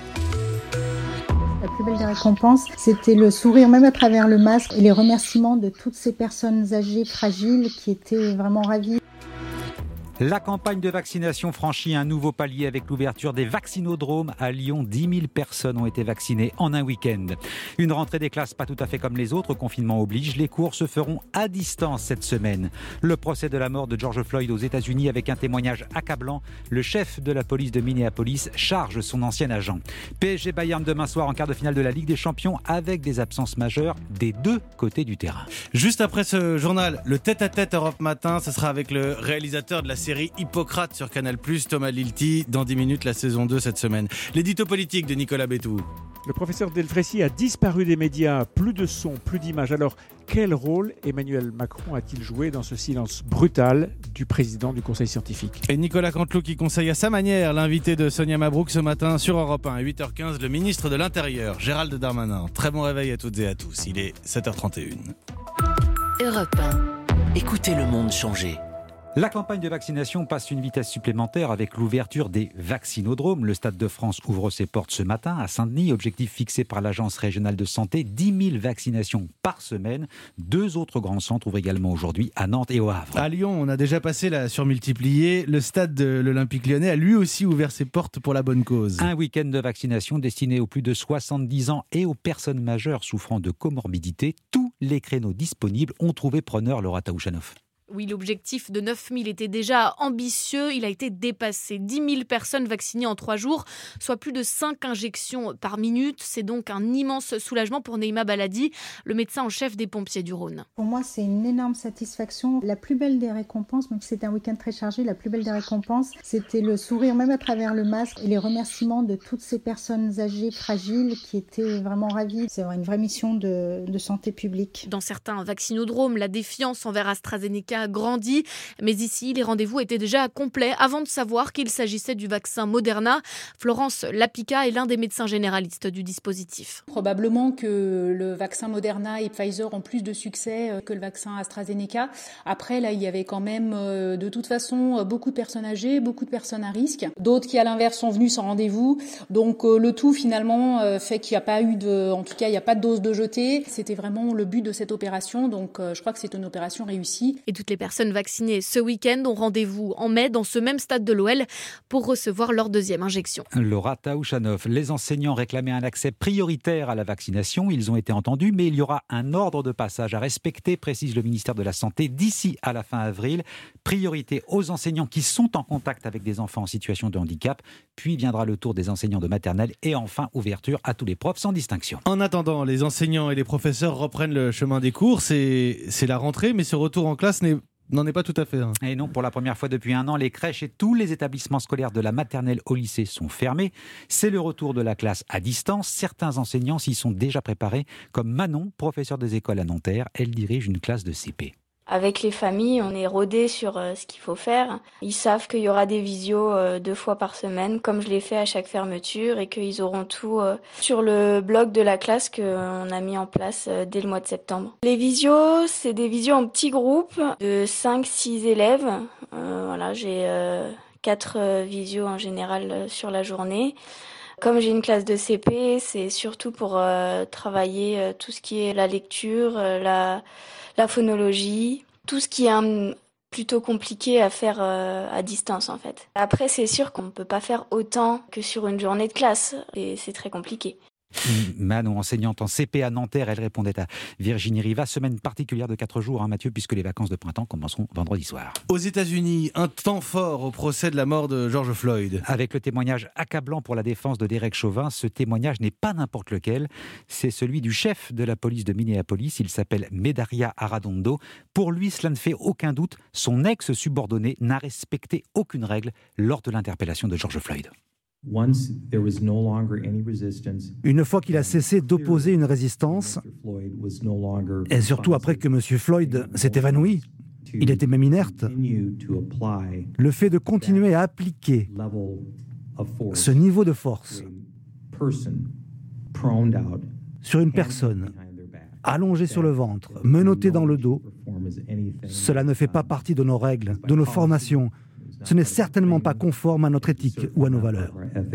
La plus belle des récompenses, c'était le sourire, même à travers le masque, et les remerciements de toutes ces personnes âgées, fragiles, qui étaient vraiment ravies.
La campagne de vaccination franchit un nouveau palier avec l'ouverture des vaccinodromes. À Lyon, dix mille personnes ont été vaccinées en un week-end. Une rentrée des classes pas tout à fait comme les autres, confinement oblige. Les cours se feront à distance cette semaine. Le procès de la mort de George Floyd aux États-Unis avec un témoignage accablant. Le chef de la police de Minneapolis charge son ancien agent. P S G Bayern demain soir en quart de finale de la Ligue des Champions avec des absences majeures des deux côtés du terrain.
Juste après ce journal, le tête-à-tête Europe Matin, ce sera avec le réalisateur de la série Hippocrate sur Canal plus, Thomas Lilti. Dans dix minutes, la saison deux cette semaine. L'édito politique de Nicolas Bétou.
Le professeur Delfrécy a disparu des médias, plus de son, plus d'images. Alors, quel rôle Emmanuel Macron a-t-il joué dans ce silence brutal du président du Conseil scientifique ?
Et Nicolas Canteloup qui conseille à sa manière l'invité de Sonia Mabrouk ce matin sur Europe un à huit heures quinze, le ministre de l'Intérieur, Gérald Darmanin. Très bon réveil à toutes et à tous. Il est sept heures trente et une.
Europe un. Écoutez le monde changer.
La campagne de vaccination passe une vitesse supplémentaire avec l'ouverture des vaccinodromes. Le Stade de France ouvre ses portes ce matin à Saint-Denis. Objectif fixé par l'Agence régionale de santé, dix mille vaccinations par semaine. Deux autres grands centres ouvrent également aujourd'hui à Nantes et au Havre.
À Lyon, on a déjà passé la surmultipliée. Le stade de l'Olympique Lyonnais a lui aussi ouvert ses portes pour la bonne cause.
Un week-end de vaccination destiné aux plus de soixante-dix ans et aux personnes majeures souffrant de comorbidité. Tous les créneaux disponibles ont trouvé preneur, Laura Taouchanoff.
Oui, l'objectif de neuf mille était déjà ambitieux. Il a été dépassé. dix mille personnes vaccinées en trois jours, soit plus de cinq injections par minute. C'est donc un immense soulagement pour Neima Baladi, le médecin en chef des pompiers du Rhône.
Pour moi, c'est une énorme satisfaction. La plus belle des récompenses, même si c'était un week-end très chargé, la plus belle des récompenses, c'était le sourire, même à travers le masque, et les remerciements de toutes ces personnes âgées, fragiles, qui étaient vraiment ravies. C'est une vraie mission de, de santé publique.
Dans certains vaccinodromes, la défiance envers AstraZeneca a grandi, mais ici, les rendez-vous étaient déjà complets avant de savoir qu'il s'agissait du vaccin Moderna. Florence Lapica est l'un des médecins généralistes du dispositif.
Probablement que le vaccin Moderna et Pfizer ont plus de succès que le vaccin AstraZeneca. Après, là, il y avait quand même, de toute façon, beaucoup de personnes âgées, beaucoup de personnes à risque. D'autres qui, à l'inverse, sont venus sans rendez-vous. Donc, le tout, finalement, fait qu'il n'y a pas eu de, en tout cas, il n'y a pas de dose de jetée. C'était vraiment le but de cette opération. Donc, je crois que c'est une opération réussie.
Et toutes les personnes vaccinées ce week-end ont rendez-vous en mai dans ce même stade de l'O L pour recevoir leur deuxième injection.
Laura Taouchanoff, les enseignants réclamaient un accès prioritaire à la vaccination. Ils ont été entendus, mais il y aura un ordre de passage à respecter, précise le ministère de la Santé, d'ici à la fin avril. Priorité aux enseignants qui sont en contact avec des enfants en situation de handicap. Puis viendra le tour des enseignants de maternelle et enfin ouverture à tous les profs sans distinction.
En attendant, les enseignants et les professeurs reprennent le chemin des cours. C'est, c'est la rentrée, mais ce retour en classe n'est n'en est pas tout à fait. Hein.
Et non, pour la première fois depuis un an, les crèches et tous les établissements scolaires de la maternelle au lycée sont fermés. C'est le retour de la classe à distance. Certains enseignants s'y sont déjà préparés, comme Manon, professeure des écoles à Nanterre. Elle dirige une classe de C P.
Avec les familles, on est rodés sur euh, ce qu'il faut faire. Ils savent qu'il y aura des visios euh, deux fois par semaine, comme je l'ai fait à chaque fermeture, et qu'ils auront tout euh, sur le blog de la classe qu'on a mis en place euh, dès le mois de septembre. Les visios, c'est des visios en petits groupes de cinq six élèves. Euh, voilà, j'ai euh, quatre euh, visios en général euh, sur la journée. Comme j'ai une classe de C P, c'est surtout pour euh, travailler euh, tout ce qui est la lecture, euh, la... la phonologie, tout ce qui est un, plutôt compliqué à faire euh, à distance en fait. Après, c'est sûr qu'on ne peut pas faire autant que sur une journée de classe et c'est très compliqué.
Manon, enseignante en C P à Nanterre, elle répondait à Virginie Riva. Semaine particulière de quatre jours, hein, Mathieu, puisque les vacances de printemps commenceront vendredi soir.
Aux États-Unis, un temps fort au procès de la mort de George Floyd.
Avec le témoignage accablant pour la défense de Derek Chauvin, ce témoignage n'est pas n'importe lequel. C'est celui du chef de la police de Minneapolis. Il s'appelle Medaria Arradondo. Pour lui, cela ne fait aucun doute. Son ex-subordonné n'a respecté aucune règle lors de l'interpellation de George Floyd.
Une fois qu'il a cessé d'opposer une résistance, et surtout après que M. Floyd s'est évanoui, il était même inerte, le fait de continuer à appliquer ce niveau de force sur une personne allongée sur le ventre, menottée dans le dos, cela ne fait pas partie de nos règles, de nos formations. Ce n'est certainement pas conforme à notre éthique ou à nos valeurs.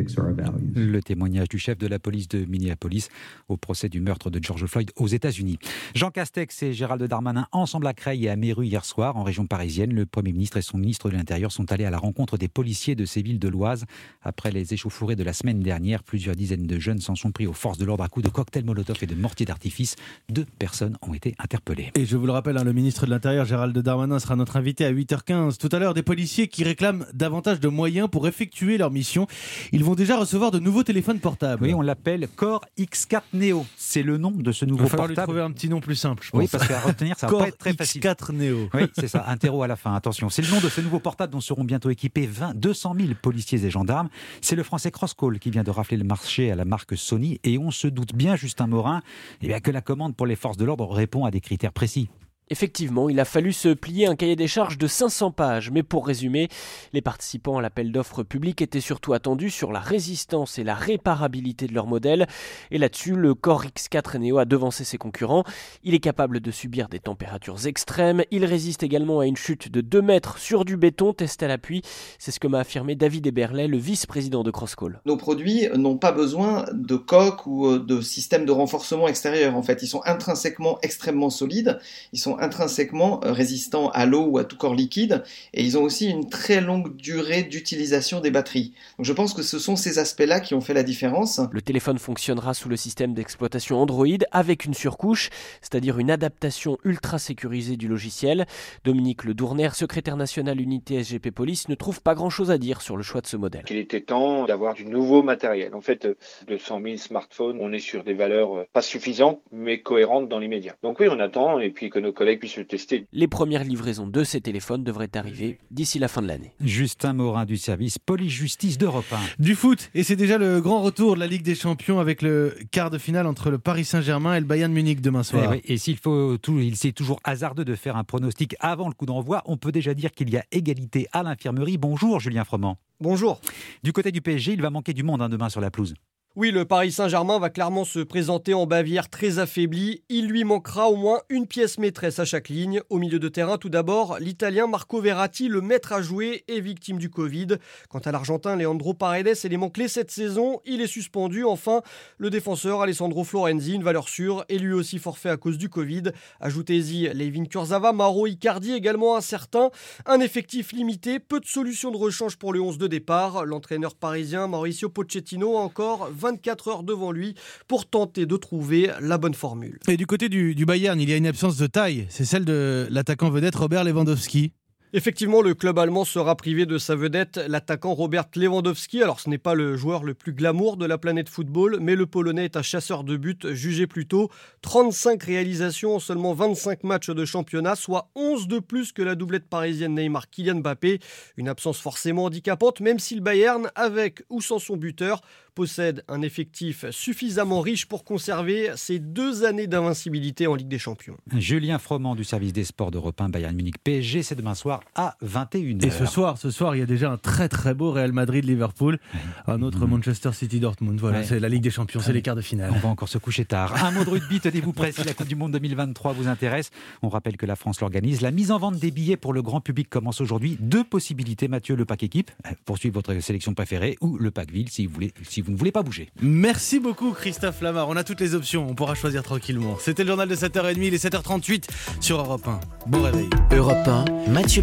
Le témoignage du chef de la police de Minneapolis au procès du meurtre de George Floyd aux États-Unis. Jean Castex et Gérald Darmanin ensemble à Creil et à Méru hier soir en région parisienne. Le Premier ministre et son ministre de l'Intérieur sont allés à la rencontre des policiers de ces villes de l'Oise. Après les échauffourées de la semaine dernière, plusieurs dizaines de jeunes s'en sont pris aux forces de l'ordre à coups de cocktails Molotov et de mortiers d'artifice. Deux personnes ont été interpellées.
Et je vous le rappelle, hein, le ministre de l'Intérieur, Gérald Darmanin, sera notre invité à huit heures quinze. Tout à l'heure, des policiers qui réclament davantage de moyens pour effectuer leur mission. Ils vont déjà recevoir de nouveaux téléphones portables.
Oui, on l'appelle Core X quatre Neo. C'est le nom de ce nouveau
portable. Il va falloir
portable.
lui trouver un petit nom plus simple, je pense.
Oui, parce qu'à retenir, ça va pas être très facile.
X quatre Neo.
Oui, c'est ça, un terreau à la fin, attention. C'est le nom de ce nouveau portable dont seront bientôt équipés vingt, deux cent mille policiers et gendarmes. C'est le français Crosscall qui vient de rafler le marché à la marque Sony. Et on se doute bien, Justin Morin, eh bien, que la commande pour les forces de l'ordre répond à des critères précis.
Effectivement, il a fallu se plier un cahier des charges de cinq cents pages. Mais pour résumer, les participants à l'appel d'offres public étaient surtout attendus sur la résistance et la réparabilité de leur modèle. Et là-dessus, le Core X quatre Neo a devancé ses concurrents. Il est capable de subir des températures extrêmes. Il résiste également à une chute de deux mètres sur du béton testé à l'appui. C'est ce que m'a affirmé David Eberlet, le vice-président de Crosscall.
Nos produits n'ont pas besoin de coque ou de système de renforcement extérieur. En fait, ils sont intrinsèquement extrêmement solides. Ils sont intrinsèquement résistants à l'eau ou à tout corps liquide, et ils ont aussi une très longue durée d'utilisation des batteries. Donc je pense que ce sont ces aspects-là qui ont fait la différence.
Le téléphone fonctionnera sous le système d'exploitation Android avec une surcouche, c'est-à-dire une adaptation ultra sécurisée du logiciel. Dominique Ledourner, secrétaire national unité S G P Police, ne trouve pas grand-chose à dire sur le choix de ce modèle.
Il était temps d'avoir du nouveau matériel. En fait, deux cent mille smartphones, on est sur des valeurs pas suffisantes, mais cohérentes dans l'immédiat. Donc oui, on attend, et puis que nos collègues puissent le tester.
Les premières livraisons de ces téléphones devraient arriver d'ici la fin de l'année.
Justin Morin du service police-justice d'Europe un.
Du foot, et c'est déjà le grand retour de la Ligue des Champions avec le quart de finale entre le Paris Saint-Germain et le Bayern Munich demain soir.
Et, oui, et s'il faut tout, il c'est toujours hasardeux de faire un pronostic avant le coup d'envoi, on peut déjà dire qu'il y a égalité à l'infirmerie. Bonjour Julien Froment.
Bonjour.
Du côté du P S G, il va manquer du monde hein, demain sur la pelouse.
Oui, le Paris Saint-Germain va clairement se présenter en Bavière très affaibli. Il lui manquera au moins une pièce maîtresse à chaque ligne. Au milieu de terrain, tout d'abord, l'Italien Marco Verratti, le maître à jouer, est victime du Covid. Quant à l'Argentin Leandro Paredes, élément clé cette saison, il est suspendu. Enfin, le défenseur Alessandro Florenzi, une valeur sûre, est lui aussi forfait à cause du Covid. Ajoutez-y Layvin Kurzawa, Mauro Icardi également incertain. Un effectif limité, peu de solutions de rechange pour le onze de départ. L'entraîneur parisien Mauricio Pochettino a encore vingt-quatre heures devant lui pour tenter de trouver la bonne formule.
Et du côté du, du Bayern, il y a une absence de taille, c'est celle de l'attaquant vedette Robert Lewandowski.
Effectivement, le club allemand sera privé de sa vedette, l'attaquant Robert Lewandowski. Alors, ce n'est pas le joueur le plus glamour de la planète football, mais le Polonais est un chasseur de buts jugé plutôt. trente-cinq réalisations en seulement vingt-cinq matchs de championnat, soit onze de plus que la doublette parisienne Neymar-Kylian Mbappé. Une absence forcément handicapante, même si le Bayern, avec ou sans son buteur, possède un effectif suffisamment riche pour conserver ses deux années d'invincibilité en Ligue des Champions.
Julien Froment du service des sports d'Europe un, Bayern Munich P S G, c'est demain soir à vingt et une heures.
Et ce soir, ce soir, il y a déjà un très très beau Real Madrid-Liverpool, un autre mmh. Manchester City-Dortmund. Voilà, ouais. C'est la Ligue des Champions, c'est les quarts de finale.
On va encore se coucher tard. Un mot de rugby, tenez-vous prêts si la Coupe du Monde deux mille vingt-trois vous intéresse. On rappelle que la France l'organise. La mise en vente des billets pour le grand public commence aujourd'hui. Deux possibilités, Mathieu, le pack équipe, pour suivre votre sélection préférée, ou le pack ville si vous voulez, si vous ne voulez pas bouger.
Merci beaucoup Christophe Lamar, on a toutes les options, on pourra choisir tranquillement. C'était le journal de sept heures trente, il est sept heures trente-huit sur Europe un. Bon réveil.
Europe un, Mathieu Béliard.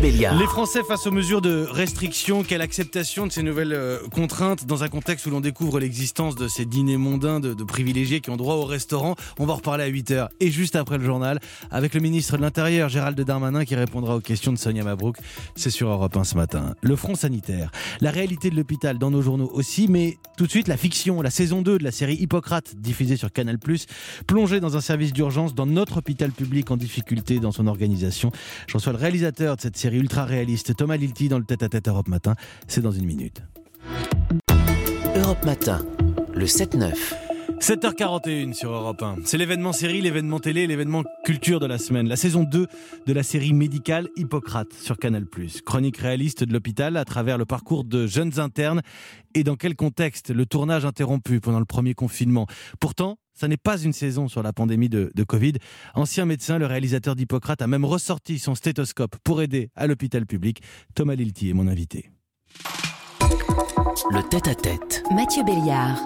Béliard.
Les Français face aux mesures de restriction, quelle acceptation de ces nouvelles euh, contraintes dans un contexte où l'on découvre l'existence de ces dîners mondains de, de privilégiés qui ont droit au restaurant. On va en reparler à huit heures et juste après le journal avec le ministre de l'Intérieur Gérald Darmanin qui répondra aux questions de Sonia Mabrouk. C'est sur Europe un ce matin. Le front sanitaire, la réalité de l'hôpital dans nos journaux aussi, mais tout de suite la fiction, la saison deux de la série Hippocrate diffusée sur Canal plus, plongée dans un service d'urgence dans notre hôpital public en difficulté dans son organisation. Je reçois le réalisateur de cette série ultra réaliste, Thomas Lilti, dans le tête-à-tête Europe Matin. C'est dans une minute.
Europe Matin, le sept neuf.
sept heures quarante et une sur Europe un. C'est l'événement série, l'événement télé, l'événement culture de la semaine. La saison deux de la série médicale Hippocrate sur Canal plus. Chronique réaliste de l'hôpital à travers le parcours de jeunes internes et dans quel contexte le tournage interrompu pendant le premier confinement. Pourtant, ça n'est pas une saison sur la pandémie de, de Covid. Ancien médecin, le réalisateur d'Hippocrate a même ressorti son stéthoscope pour aider à l'hôpital public. Thomas Lilti est mon invité.
Le tête-à-tête.
Mathieu Béliard.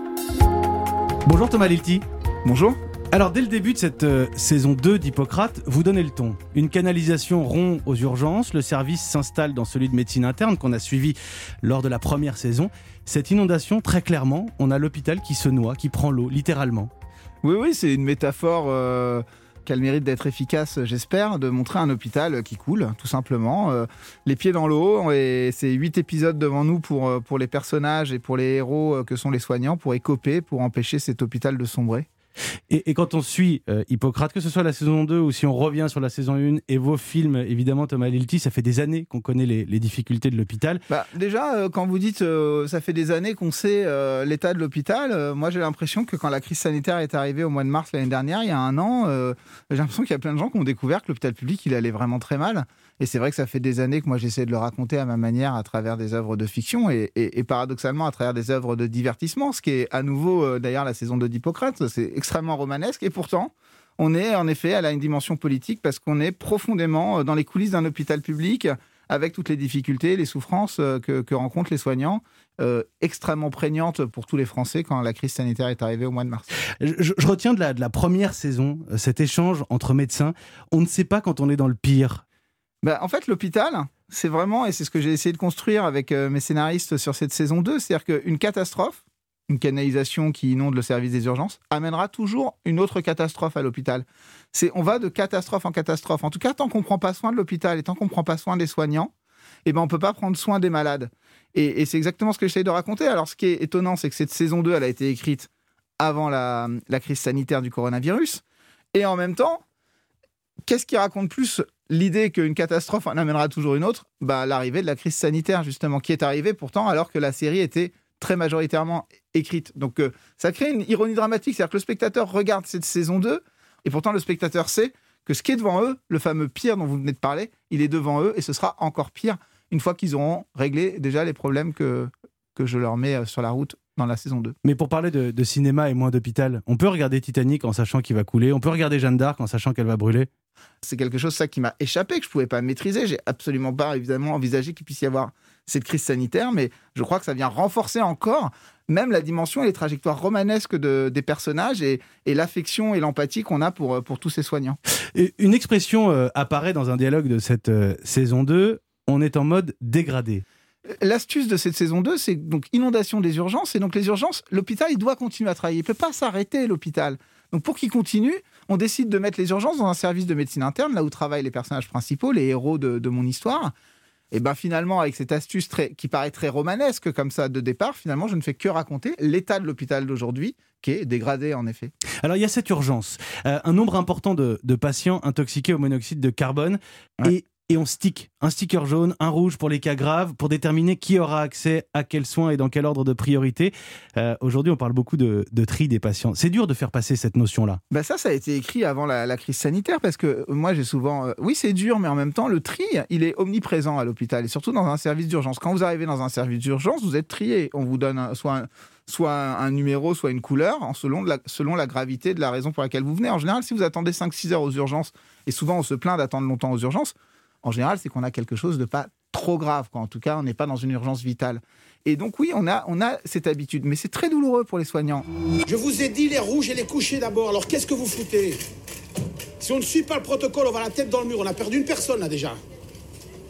Bonjour Thomas Lilti.
Bonjour.
Alors dès le début de cette euh, saison deux d'Hippocrate, vous donnez le ton. Une canalisation rompt aux urgences, le service s'installe dans celui de médecine interne qu'on a suivi lors de la première saison. Cette inondation, très clairement, on a l'hôpital qui se noie, qui prend l'eau, littéralement.
Oui, oui, c'est une métaphore euh, qui a le mérite d'être efficace, j'espère, de montrer un hôpital qui coule, tout simplement. Euh, les pieds dans l'eau, et c'est huit épisodes devant nous pour, pour les personnages et pour les héros que sont les soignants, pour écoper, pour empêcher cet hôpital de sombrer.
Et, et quand on suit euh, Hippocrate, que ce soit la saison deux ou si on revient sur la saison un et vos films, évidemment, Thomas Lilti, ça fait des années qu'on connaît les, les difficultés de l'hôpital.
Bah, déjà, euh, quand vous dites euh, ça fait des années qu'on sait euh, l'état de l'hôpital, euh, moi j'ai l'impression que quand la crise sanitaire est arrivée au mois de mars l'année dernière, il y a un an, euh, j'ai l'impression qu'il y a plein de gens qui ont découvert que l'hôpital public, il allait vraiment très mal. Et c'est vrai que ça fait des années que moi j'essaie de le raconter à ma manière à travers des œuvres de fiction et, et, et paradoxalement à travers des œuvres de divertissement, ce qui est à nouveau euh, d'ailleurs la saison deux d'Hippocrate, c'est extrêmement romanesque et pourtant on est en effet, elle a une dimension politique parce qu'on est profondément dans les coulisses d'un hôpital public avec toutes les difficultés, les souffrances que, que rencontrent les soignants, euh, extrêmement prégnantes pour tous les Français quand la crise sanitaire est arrivée au mois de mars.
Je, je retiens de la, de la première saison cet échange entre médecins, on ne sait pas quand on est dans le pire.
Ben, en fait, l'hôpital, c'est vraiment, et c'est ce que j'ai essayé de construire avec euh, mes scénaristes sur cette saison deux, c'est-à-dire qu'une catastrophe, une canalisation qui inonde le service des urgences, amènera toujours une autre catastrophe à l'hôpital. C'est, on va de catastrophe en catastrophe. En tout cas, tant qu'on ne prend pas soin de l'hôpital et tant qu'on ne prend pas soin des soignants, eh ben, on ne peut pas prendre soin des malades. Et, et c'est exactement ce que j'essaie de raconter. Alors, ce qui est étonnant, c'est que cette saison deux, elle a été écrite avant la, la crise sanitaire du coronavirus. Et en même temps, qu'est-ce qui raconte plus l'idée qu'une catastrophe en amènera toujours une autre ? Bah, l'arrivée de la crise sanitaire, justement, qui est arrivée pourtant alors que la série était très majoritairement écrite. Donc, euh, ça crée une ironie dramatique. C'est-à-dire que le spectateur regarde cette saison deux et pourtant le spectateur sait que ce qui est devant eux, le fameux pire dont vous venez de parler, il est devant eux et ce sera encore pire une fois qu'ils auront réglé déjà les problèmes que, que je leur mets sur la route dans la saison deux.
Mais pour parler de, de cinéma et moins d'hôpital, on peut regarder Titanic en sachant qu'il va couler, on peut regarder Jeanne d'Arc en sachant qu'elle va brûler.
C'est quelque chose ça qui m'a échappé, que je ne pouvais pas maîtriser. J'ai absolument pas évidemment envisagé qu'il puisse y avoir cette crise sanitaire, mais je crois que ça vient renforcer encore même la dimension et les trajectoires romanesques de, des personnages et, et l'affection et l'empathie qu'on a pour, pour tous ces soignants.
Et une expression euh, apparaît dans un dialogue de cette euh, saison deux, on est en mode dégradé.
L'astuce de cette saison deux, c'est donc inondation des urgences. Et donc les urgences, l'hôpital, il doit continuer à travailler. Il ne peut pas s'arrêter, l'hôpital. Donc pour qu'il continue, on décide de mettre les urgences dans un service de médecine interne, là où travaillent les personnages principaux, les héros de, de mon histoire. Et bien finalement, avec cette astuce très, qui paraît très romanesque comme ça de départ, finalement, je ne fais que raconter l'état de l'hôpital d'aujourd'hui, qui est dégradé en effet.
Alors il y a cette urgence. Euh, un nombre important de, de patients intoxiqués au monoxyde de carbone. Ouais. Et Et on stick, un sticker jaune, un rouge pour les cas graves, pour déterminer qui aura accès à quels soins et dans quel ordre de priorité. Euh, aujourd'hui, on parle beaucoup de, de tri des patients. C'est dur de faire passer cette notion-là.
Ben ça, ça a été écrit avant la, la crise sanitaire, parce que moi, j'ai souvent... Euh, oui, c'est dur, mais en même temps, le tri, il est omniprésent à l'hôpital, et surtout dans un service d'urgence. Quand vous arrivez dans un service d'urgence, vous êtes trié. On vous donne un, soit, un, soit un numéro, soit une couleur, en selon, de la, selon la gravité de la raison pour laquelle vous venez. En général, si vous attendez cinq six heures aux urgences, et souvent on se plaint d'attendre longtemps aux urgences, en général, c'est qu'on a quelque chose de pas trop grave, quoi. En tout cas, on n'est pas dans une urgence vitale. Et donc oui, on a, on a cette habitude, mais c'est très douloureux pour les soignants.
Je vous ai dit les rouges et les couchés d'abord, alors qu'est-ce que vous foutez ? Si on ne suit pas le protocole, on va la tête dans le mur, on a perdu une personne là déjà.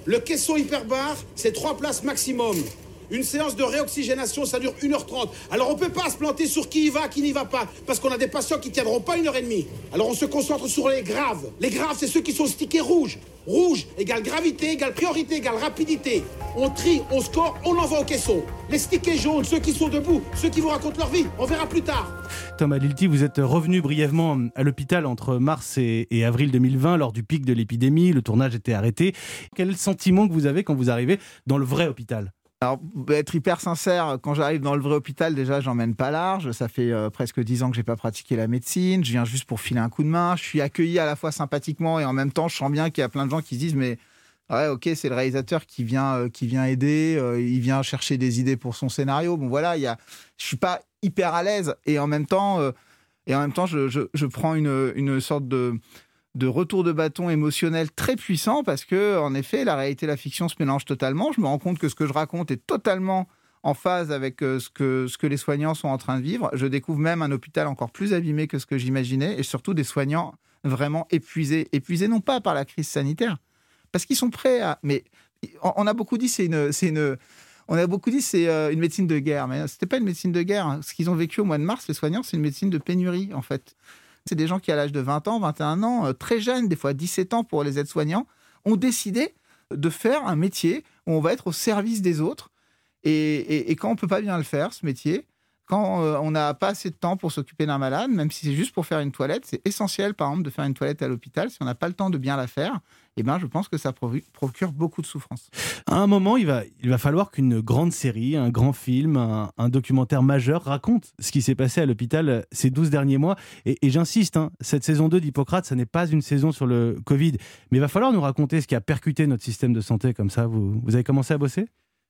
Le caisson hyperbar, c'est trois places maximum. Une séance de réoxygénation, ça dure une heure trente. Alors on ne peut pas se planter sur qui y va, qui n'y va pas, parce qu'on a des patients qui ne tiendront pas une heure et demie. Alors on se concentre sur les graves. Les graves, c'est ceux qui sont stickés rouges. Rouge égale gravité, égale priorité, égale rapidité. On trie, on score, on envoie au caisson. Les stickés jaunes, ceux qui sont debout, ceux qui vous racontent leur vie, on verra plus tard.
Thomas Lilti, vous êtes revenu brièvement à l'hôpital entre mars et, et avril deux mille vingt, lors du pic de l'épidémie. Le tournage était arrêté. Quel est le sentiment que vous avez quand vous arrivez dans le vrai hôpital ?
Alors, être hyper sincère, quand j'arrive dans le vrai hôpital, déjà, j'emmène pas large. Ça fait euh, presque dix ans que j'ai pas pratiqué la médecine. Je viens juste pour filer un coup de main. Je suis accueilli à la fois sympathiquement et en même temps, je sens bien qu'il y a plein de gens qui se disent, mais ouais, ok, c'est le réalisateur qui vient, euh, qui vient aider. Euh, il vient chercher des idées pour son scénario. Bon, voilà, il y a, je suis pas hyper à l'aise et en même temps, euh, et en même temps, je, je, je prends une, une sorte de de retour de bâton émotionnel très puissant parce que, en effet, la réalité et la fiction se mélangent totalement. Je me rends compte que ce que je raconte est totalement en phase avec ce que, ce que les soignants sont en train de vivre. Je découvre même un hôpital encore plus abîmé que ce que j'imaginais et surtout des soignants vraiment épuisés. Épuisés non pas par la crise sanitaire, parce qu'ils sont prêts à... Mais on a beaucoup dit c'est une... C'est une On a beaucoup dit c'est une médecine de guerre, mais c'était pas une médecine de guerre. Ce qu'ils ont vécu au mois de mars, les soignants, c'est une médecine de pénurie, en fait. C'est des gens qui, à l'âge de vingt ans, vingt et un ans, très jeunes, des fois dix-sept ans pour les aides-soignants, ont décidé de faire un métier où on va être au service des autres. Et, et, et quand on ne peut pas bien le faire, ce métier, quand euh, on n'a pas assez de temps pour s'occuper d'un malade, même si c'est juste pour faire une toilette, c'est essentiel, par exemple, de faire une toilette à l'hôpital. Si on n'a pas le temps de bien la faire, eh ben, je pense que ça procure beaucoup de souffrance.
À un moment, il va, il va falloir qu'une grande série, un grand film, un, un documentaire majeur raconte ce qui s'est passé à l'hôpital ces douze derniers mois. Et, et j'insiste, hein, cette saison deux d'Hippocrate, ça n'est pas une saison sur le Covid. Mais il va falloir nous raconter ce qui a percuté notre système de santé comme ça. Vous, vous avez commencé à bosser ?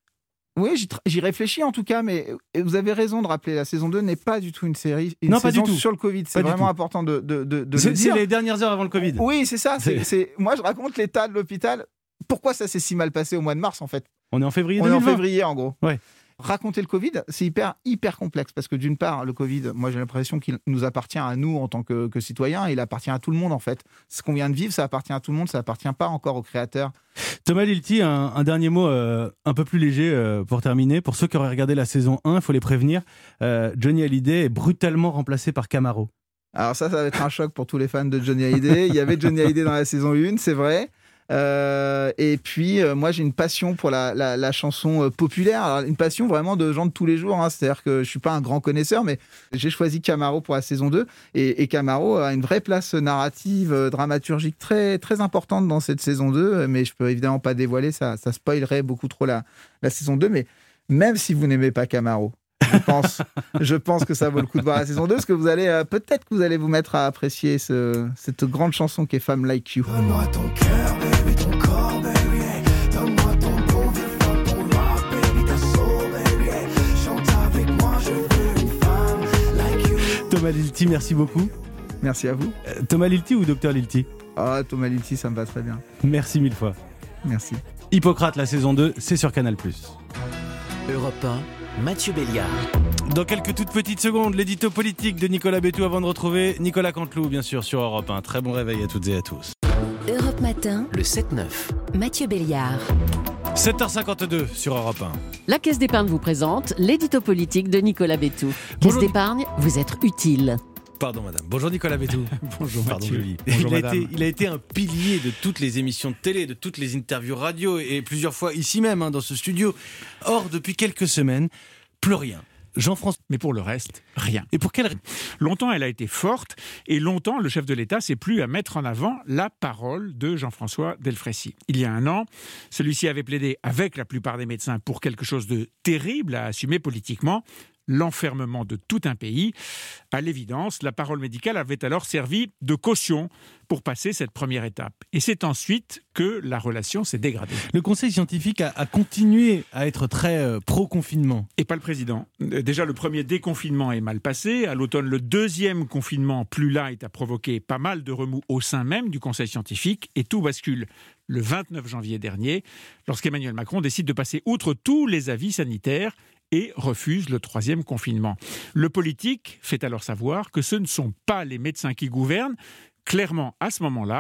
Oui, j'y, j'y réfléchis en tout cas, mais vous avez raison de rappeler, la saison deux n'est pas du tout une série, une
non,
saison
pas du tout.
sur le Covid. C'est
pas
vraiment important de, de, de, de
c'est,
le dire.
C'est les dernières heures avant le Covid.
Oui, c'est ça. C'est, c'est... Moi, je raconte l'état de l'hôpital. Pourquoi ça s'est si mal passé au mois de mars, en fait ?
On est en février
On
deux mille vingt.
est en février, en gros.
Ouais.
Raconter le Covid, c'est hyper, hyper complexe parce que d'une part, le Covid, moi j'ai l'impression qu'il nous appartient à nous en tant que, que citoyens, il appartient à tout le monde en fait. Ce qu'on vient de vivre, ça appartient à tout le monde, ça appartient pas encore aux créateurs.
Thomas Lilti, un, un dernier mot euh, un peu plus léger euh, pour terminer. Pour ceux qui auraient regardé la saison un, il faut les prévenir, euh, Johnny Hallyday est brutalement remplacé par Camaro.
Alors ça, ça va être un choc pour tous les fans de Johnny Hallyday. Il y avait Johnny Hallyday dans la saison un, c'est vrai. Euh, et puis euh, moi j'ai une passion pour la, la, la chanson euh, populaire. Alors, une passion vraiment de gens de tous les jours, hein. C'est-à-dire que je suis pas un grand connaisseur, mais j'ai choisi Camaro pour la saison deux et, et Camaro a une vraie place narrative, euh, dramaturgique très, très importante dans cette saison deux, mais je peux évidemment pas dévoiler, ça, ça spoilerait beaucoup trop la, la saison deux, mais même si vous n'aimez pas Camaro, je pense, je pense que ça vaut le coup de voir la saison deux, parce que vous allez, euh, peut-être que vous allez vous mettre à apprécier ce, cette grande chanson qui est Femme Like You.
Donne-moi ton cœur, baby, ton corps, baby, hey. Donne-moi ton bon vivant, ton rock, baby, ta soul, baby, hey. Chante avec moi, je veux une femme like you.
Thomas Lilti, merci beaucoup.
Merci à vous.
Euh, Thomas Lilti ou Docteur Lilti ?
Ah, Thomas Lilti, ça me va très bien.
Merci mille fois.
Merci.
Hippocrate, la saison deux, c'est sur Canal plus.
Europe un, Mathieu Béliard.
Dans quelques toutes petites secondes, l'édito politique de Nicolas Bétou avant de retrouver Nicolas Canteloup, bien sûr, sur Europe un. Très bon réveil à toutes et à tous.
Europe Matin, le sept neuf. Mathieu Béliard.
sept heures cinquante-deux sur Europe un.
La Caisse d'épargne vous présente l'édito politique de Nicolas Bétou. Caisse
Bonjour.
d'épargne, vous êtes utile.
Pardon madame. Bonjour Nicolas Bétou.
Bonjour
Pardon,
Mathieu.
Julie.
Bonjour
il, a
madame.
été, il a été un pilier de toutes les émissions de télé, de toutes les interviews radio et plusieurs fois ici même, hein, dans ce studio. Or, depuis quelques semaines, plus rien. Jean-François.
Mais pour le reste, rien.
Et pour quelle raison ?
Longtemps, elle a été forte, et longtemps, le chef de l'État s'est plu à mettre en avant la parole de Jean-François Delfraissy. Il y a un an, celui-ci avait plaidé avec la plupart des médecins pour quelque chose de terrible à assumer politiquement, l'enfermement de tout un pays. À l'évidence, la parole médicale avait alors servi de caution pour passer cette première étape. Et c'est ensuite que la relation s'est dégradée.
Le conseil scientifique a, a continué à être très euh, pro-confinement.
Et pas le président. Déjà, le premier déconfinement est mal passé. À l'automne, le deuxième confinement, plus light, a provoqué pas mal de remous au sein même du conseil scientifique. Et tout bascule le vingt-neuf janvier dernier, lorsqu'Emmanuel Macron décide de passer outre tous les avis sanitaires et refuse le troisième confinement. Le politique fait alors savoir que ce ne sont pas les médecins qui gouvernent. Clairement, à ce moment-là,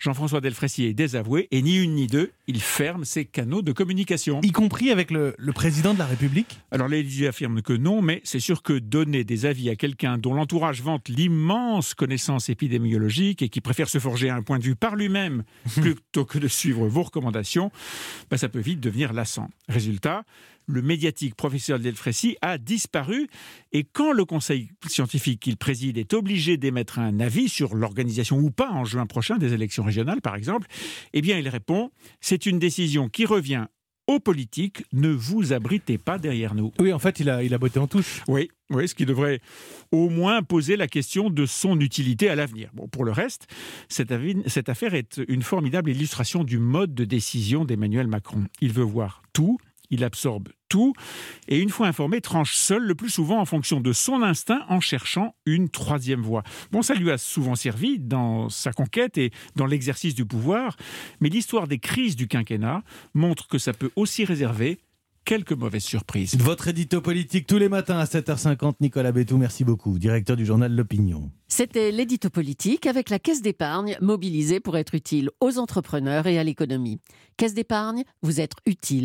Jean-François Delfraissy est désavoué et ni une ni deux, il ferme ses canaux de communication.
Y compris avec le, le président de la République ?
Alors l'Élysée affirme que non, mais c'est sûr que donner des avis à quelqu'un dont l'entourage vante l'immense connaissance épidémiologique et qui préfère se forger un point de vue par lui-même plutôt que de suivre vos recommandations, bah, ça peut vite devenir lassant. Résultat, le médiatique professeur Delfraissy a disparu et quand le conseil scientifique qu'il préside est obligé d'émettre un avis sur l'organisation ou pas en juin prochain des élections régionales par exemple, eh bien il répond « c'est une décision qui revient aux politiques, ne vous abritez pas derrière nous ».
Oui, en fait, il a, il a botté en touche.
Oui, oui, ce qui devrait au moins poser la question de son utilité à l'avenir. Bon, pour le reste, cette, avis, cette affaire est une formidable illustration du mode de décision d'Emmanuel Macron. Il veut voir tout. Il absorbe tout et une fois informé, tranche seul, le plus souvent en fonction de son instinct, en cherchant une troisième voie. Bon, ça lui a souvent servi dans sa conquête et dans l'exercice du pouvoir, mais l'histoire des crises du quinquennat montre que ça peut aussi réserver quelques mauvaises surprises.
Votre édito politique tous les matins à sept heures cinquante, Nicolas Bétou, merci beaucoup, directeur du journal L'Opinion.
C'était l'édito politique avec la Caisse d'épargne mobilisée pour être utile aux entrepreneurs et à l'économie. Caisse d'épargne, vous êtes utile.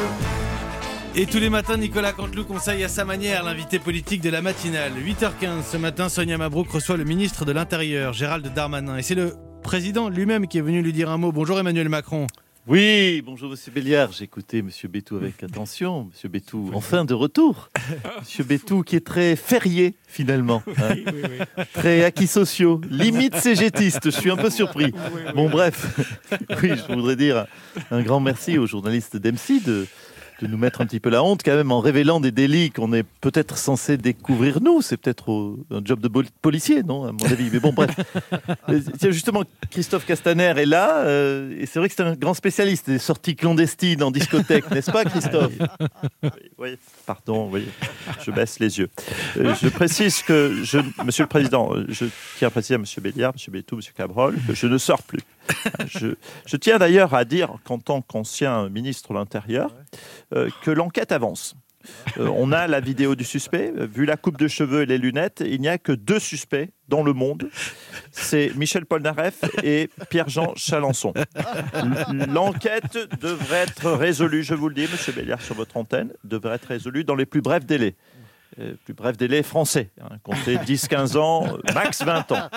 Et tous les matins, Nicolas Canteloup conseille à sa manière l'invité politique de la matinale. huit heures quinze, ce matin, Sonia Mabrouk reçoit le ministre de l'Intérieur, Gérald Darmanin. Et c'est le président lui-même qui est venu lui dire un mot. Bonjour Emmanuel Macron.
Oui, bonjour Monsieur Béliard. J'ai écouté Monsieur Bétou avec attention. Monsieur Bétou, enfin de retour. Monsieur Bétou qui est très férié finalement. Hein. Oui, oui, oui. Très acquis sociaux, limite cégétiste. Je suis un peu surpris. Bon bref, oui, je voudrais dire un grand merci aux journalistes d'M C de... de nous mettre un petit peu la honte quand même en révélant des délits qu'on est peut-être censé découvrir nous. C'est peut-être au, un job de bol- policier, non, à mon avis. Mais bon, bref. Tiens, justement, Christophe Castaner est là. Euh, et c'est vrai que c'est un grand spécialiste des sorties clandestines en discothèque, n'est-ce pas, Christophe ? Oui, oui, pardon, oui, je baisse les yeux. Euh, je précise que, je, Monsieur le Président, je tiens à préciser à Monsieur Béliard, Monsieur Bétou, Monsieur Cabrol, que je ne sors plus. Je, je tiens d'ailleurs à dire qu'en tant qu'ancien ministre de l'Intérieur, euh, que l'enquête avance. Euh, on a la vidéo du suspect. Vu la coupe de cheveux et les lunettes, il n'y a que deux suspects dans le monde. C'est Michel Polnareff et Pierre-Jean Chalençon. L'enquête devrait être résolue, je vous le dis, Monsieur Béliard, sur votre antenne, devrait être résolue dans les plus brefs délais. Euh, plus bref délai français, hein, comptez dix quinze ans, max vingt ans.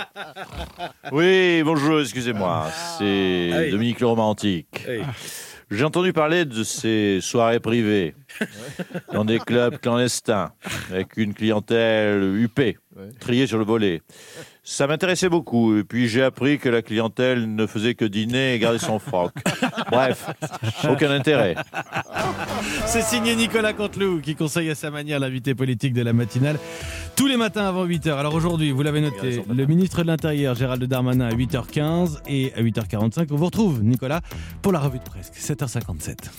Oui, bonjour, excusez-moi, c'est ah oui. Dominique le Romantique. Oui. J'ai entendu parler de ces soirées privées dans des clubs clandestins avec une clientèle huppée, triée sur le volet. Ça m'intéressait beaucoup. Et puis j'ai appris que la clientèle ne faisait que dîner et garder son froc. Bref, aucun intérêt.
C'est signé Nicolas Canteloup qui conseille à sa manière l'invité politique de la matinale tous les matins avant huit heures. Alors aujourd'hui, vous l'avez noté, le ministre de l'Intérieur Gérald Darmanin à huit heures quinze et à huit heures quarante-cinq. On vous retrouve, Nicolas, pour la revue de presse, sept heures cinquante-sept.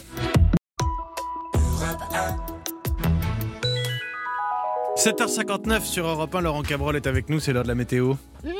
sept heures cinquante-neuf sur Europe un, Laurent Cabrol est avec nous, c'est l'heure de la météo.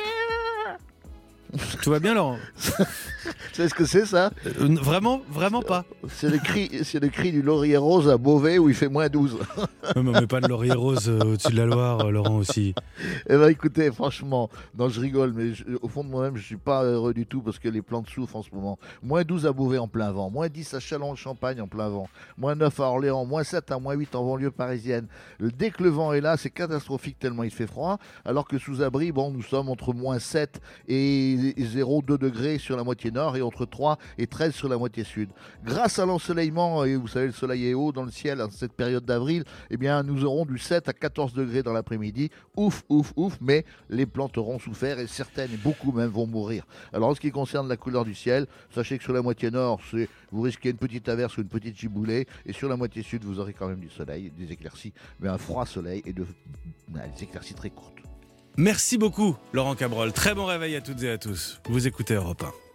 Tout va bien, Laurent?
Tu sais ce que c'est, ça?
euh, Vraiment, vraiment pas.
C'est le cri, c'est le cri du laurier rose à Beauvais où il fait moins douze.
Non, mais on met pas de laurier rose euh, au-dessus de la Loire, euh, Laurent, aussi.
Eh ben, écoutez, franchement, non, je rigole, mais je, au fond de moi-même, je suis pas heureux du tout parce que les plantes souffrent en ce moment. moins douze à Beauvais en plein vent, moins dix à Châlons-en-Champagne en plein vent, moins neuf à Orléans, moins sept à moins huit en banlieue parisienne. Dès que le vent est là, c'est catastrophique tellement il fait froid, alors que sous abri, bon, nous sommes entre moins sept et zéro virgule deux degrés sur la moitié nord et entre trois et treize sur la moitié sud. Grâce à l'ensoleillement, et vous savez, le soleil est haut dans le ciel en cette période d'avril, eh bien, nous aurons du sept à quatorze degrés dans l'après-midi. Ouf, ouf, ouf, mais les plantes auront souffert et certaines, et beaucoup même, vont mourir. Alors, en ce qui concerne la couleur du ciel, sachez que sur la moitié nord, c'est, vous risquez une petite averse ou une petite giboulée, et sur la moitié sud, vous aurez quand même du soleil, des éclaircies, mais un froid soleil et de, des éclaircies très courtes.
Merci beaucoup, Laurent Cabrol. Très bon réveil à toutes et à tous. Vous écoutez Europe un.